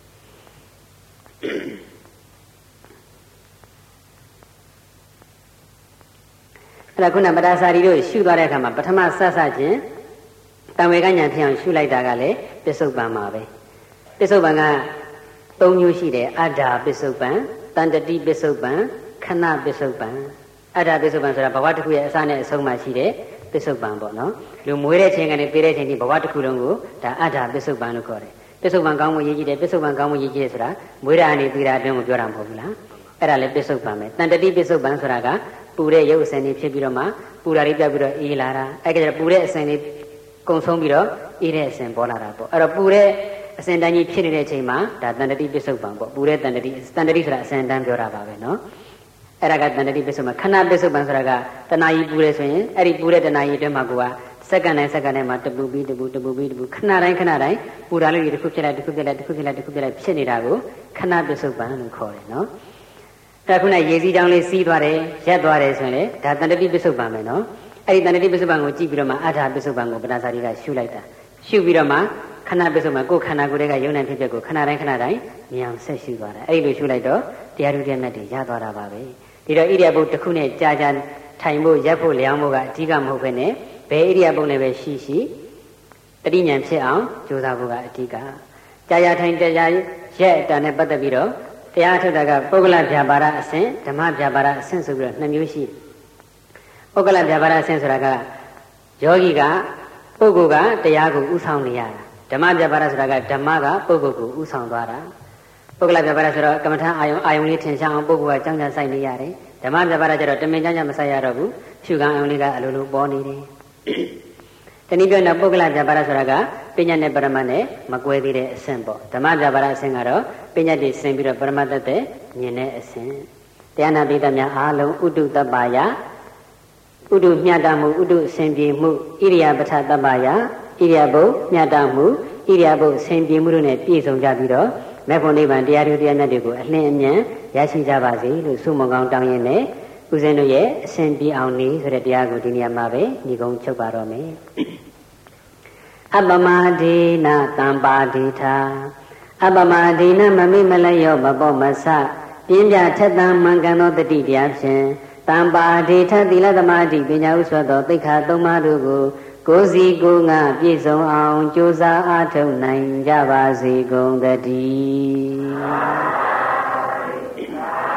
Speaker 1: အဲ့ဒါခုနပဒါစာရီတို့ရှုသွားတဲ့အခါမှာပထမဆက်ဆက်ချင်းတံဝေကဉာဏ်ဖြစ်အောင်ရှုလိုက်တာကလည်းပစ္စုပန်မှာပဲပစ္စုပန်ကသုံးမျိုးရှိတယ်အတ္တပစ္စုပန်တန်တတိပစ္စုပန်ခဏပစ္စုပန်အတ္တပစ္စုပန်ဆိုတာဘဝတစ်ခုရဲ့အစနဲ့အဆုံးမှာရှိတဲ့ပပစ္စုပန်ပေါ့နော်လူမွေးတဲ့ချိန်ကနေပြေးတဲ့ချိန်ဒီဘဝတစ်ခုလုံးကိုဒါအတ္တပစ္စုပန်လို့ခေါ်တယ်ပစ္စုပန်ကောင်းမှုရည်ကြည်တယ်ပစ္စုပန်ကောင်းမှုရည်ကြည်တယ်ဆိုတာမွေးတာအနေပြီးတာအတွင်းကိုပြောတာမဟုတ်ဘူးလားအဲ့ဒါလည်းပစ္စုပန်ပဲတန်တတိပစ္စုပန်ဆိုတာကပူတဲ့ရုပ်အစဉ်တွေဖြစ်ပြီးတော့မှပူတာလေးပြောက်ပြီးတော့အေးလာတာအဲ့ကကျတော့ပူတဲ့အစဉ်တွေကုံဆုံးပြီးတော့အေးတဲ့အစဉ်ပေါ်လာတာပေါ့အဲ့တော့ပူတဲ့အစဉ်တန်းကြီးဖြစ်နေတဲ့အချိန်မှာဒါတန်တတိပစ္စုပန်ပေါ့ပူတဲ့တန်တတိတန်တတိဆိုတာအစဉ်တန်းပြောတာပါပဲနော်အဲ့ဒါကတန်တတိပစ္စုပန်ခဏပစ္စုပန်ဆိုတာကတဏှာကြီးပူတယ်ဆိုရင်အဲ့ဒီပူတဲ့တဏှာကြီးအတွင်းမှာကိုကစက္ကန့်တိုင်းစက္ကန့်တိုင်းမှာတပူပြီးတပူတပူပြီးတပူခဏတိုင်းခဏတိုင်းပူတာလေးတွေတစ်ခုဖြစ်လိုက်တစ်ခုဖြစ်လိုက်တစ်ခုဖြစ်လိုက်တစ်ခုဖြစ်လိုက်ဖြစ်နေတာကိုခဏပစ္စုပန်လို့ခေါ်တယ်နော်ဒါခုနရေစီးကြောင်းလေးစီးသွားတယ်ရက်သွားတယ်ဆိုရင်လေဒါတန်တတိပစ္စုပန်ပဲနော်အဲ့ဒီတန်တတိပစ္စုပန်ကိုကြည့်ပြီးတော့မှအာထာပစ္စုပန်ကိုပဏ္ဍာစာရီကရှုလိုက်တာရှုပြီးတော့မှခဏပစ္စုပန်ကိုခန္ဓာကိုယ်တွေကယုံနိုင်ဖြစ်ဖြစ်ကိုခဏတိုင်းခဏတိုင်းမြင်အောင်ဆက်ရှုသွားတာအဲ့ဒီလိုရှုလိုက်တော့တရားဓုတရားမြတ်တွေရသွားတာပါပဲဒီတော့ဣရိယာပုတ်တစ်ခုနဲ့ကြာကြာထိုင်ဖို့ရက်ဖို့လျောင်းဖို့ကအဓိကမဟုတ်ဘဲနဲ့ဘယ်ဣရိယာပုတ်နဲ့ပဲရှိရှိတတိဉာဏ်ဖြစ်အောင်ကြိုးစားဖို့ကအဓိကကြာကြာထိုင်ကြာကြာရက်အတန်နဲ့ပတ်သက်ပြီးတော့တရားထုတ်တာကပုဂ္ဂလဗျာပါဒအဆင့်ဓမ္မဗျာပါဒအဆင့်ဆိုပြီးတော့နှစ်မျိုးရှိတယ်ပုဂ္ဂလဗျာပါဒအဆင့်ဆိုတာကယောဂီကပုဂ္ဂိုလ်ကတရားကိုဥဆောင်နေရတာဓမ္မဗျာပါဒဆိုတာကဓမ္မကပုဂ္ဂိုလ်ကိုဥဆောင်သွားတာပုဂ္ဂလဗျာပါဒဆိုတော့ကမ္မထာအာယုံအာယုံလေးထင်ရှားအောင်ပုဂ္ဂိုလ်ကကြောင်းကြံဆိုင်နေရတယ်ဓမ္မဗျာပါဒကျတော့တမင်ကြောင်းကြံမဆိုင်ရတော့ဘူးရှုခံအာယုံလေးကအလိုလိုပေါ်နေတယ်တနည်းပြောရင်ပုဂ္ဂလဗျာပါဒဆိုတာကပညာနဲ့ပရမတ်နဲ့မကွဲသေးတဲ့အဆင့်ပေါ့ဓမ္မဗျာပါဒအဆင့်ကတော့ပညာတည်ဆင်ပြီးတော့ပရမတ်တတ်တဲ့မြင်တဲ့အဆင့်တရားနာပိဋကများအားလုံးဥတုတပ္ပါယဥတုမြတ်တမှုဥတုအစဉ်ပြေမှုဣရိယာပဋ္ဌတပ္ပါယဣရိယာပုမြတ်တမှုဣရိယာပုအစဉ်ပြေမှုတို့နဲ့ပြည့်စုံကြပြီးတော့မေဖို့နိဗ္ဗာန်တရားတို့တရားမြတ်တွေကိုအလင်းအမြန်ရရှိကြပါစေလို့ဆုမွန်ကောင်းတောင်းရင်းနဲ့ဦးဇင်းတို့ရဲ့အစဉ်ပြေအောင်နေဆိုတဲ့တရားကိုဒီနေရာမှာပဲညီကုန်းချုပ်ပါတော့မယ်အပမဒေနတံပါဒိထာအပမဒေနမမိမလျောမပေါ့မဆပြင်းပြထက်သန်မှန်ကန်သောတတိတရားဖြင့်တံပါဒိထသီလသမာဓိပညာဥစွတ်သောသိက္ခာသုံးပါးတို့ကိုကိုယ်စီကိုယ်ငါပြည့်စုံအောင်ကြိုးစားအားထုတ်နိုင်ကြပါစေကုန်သတည်း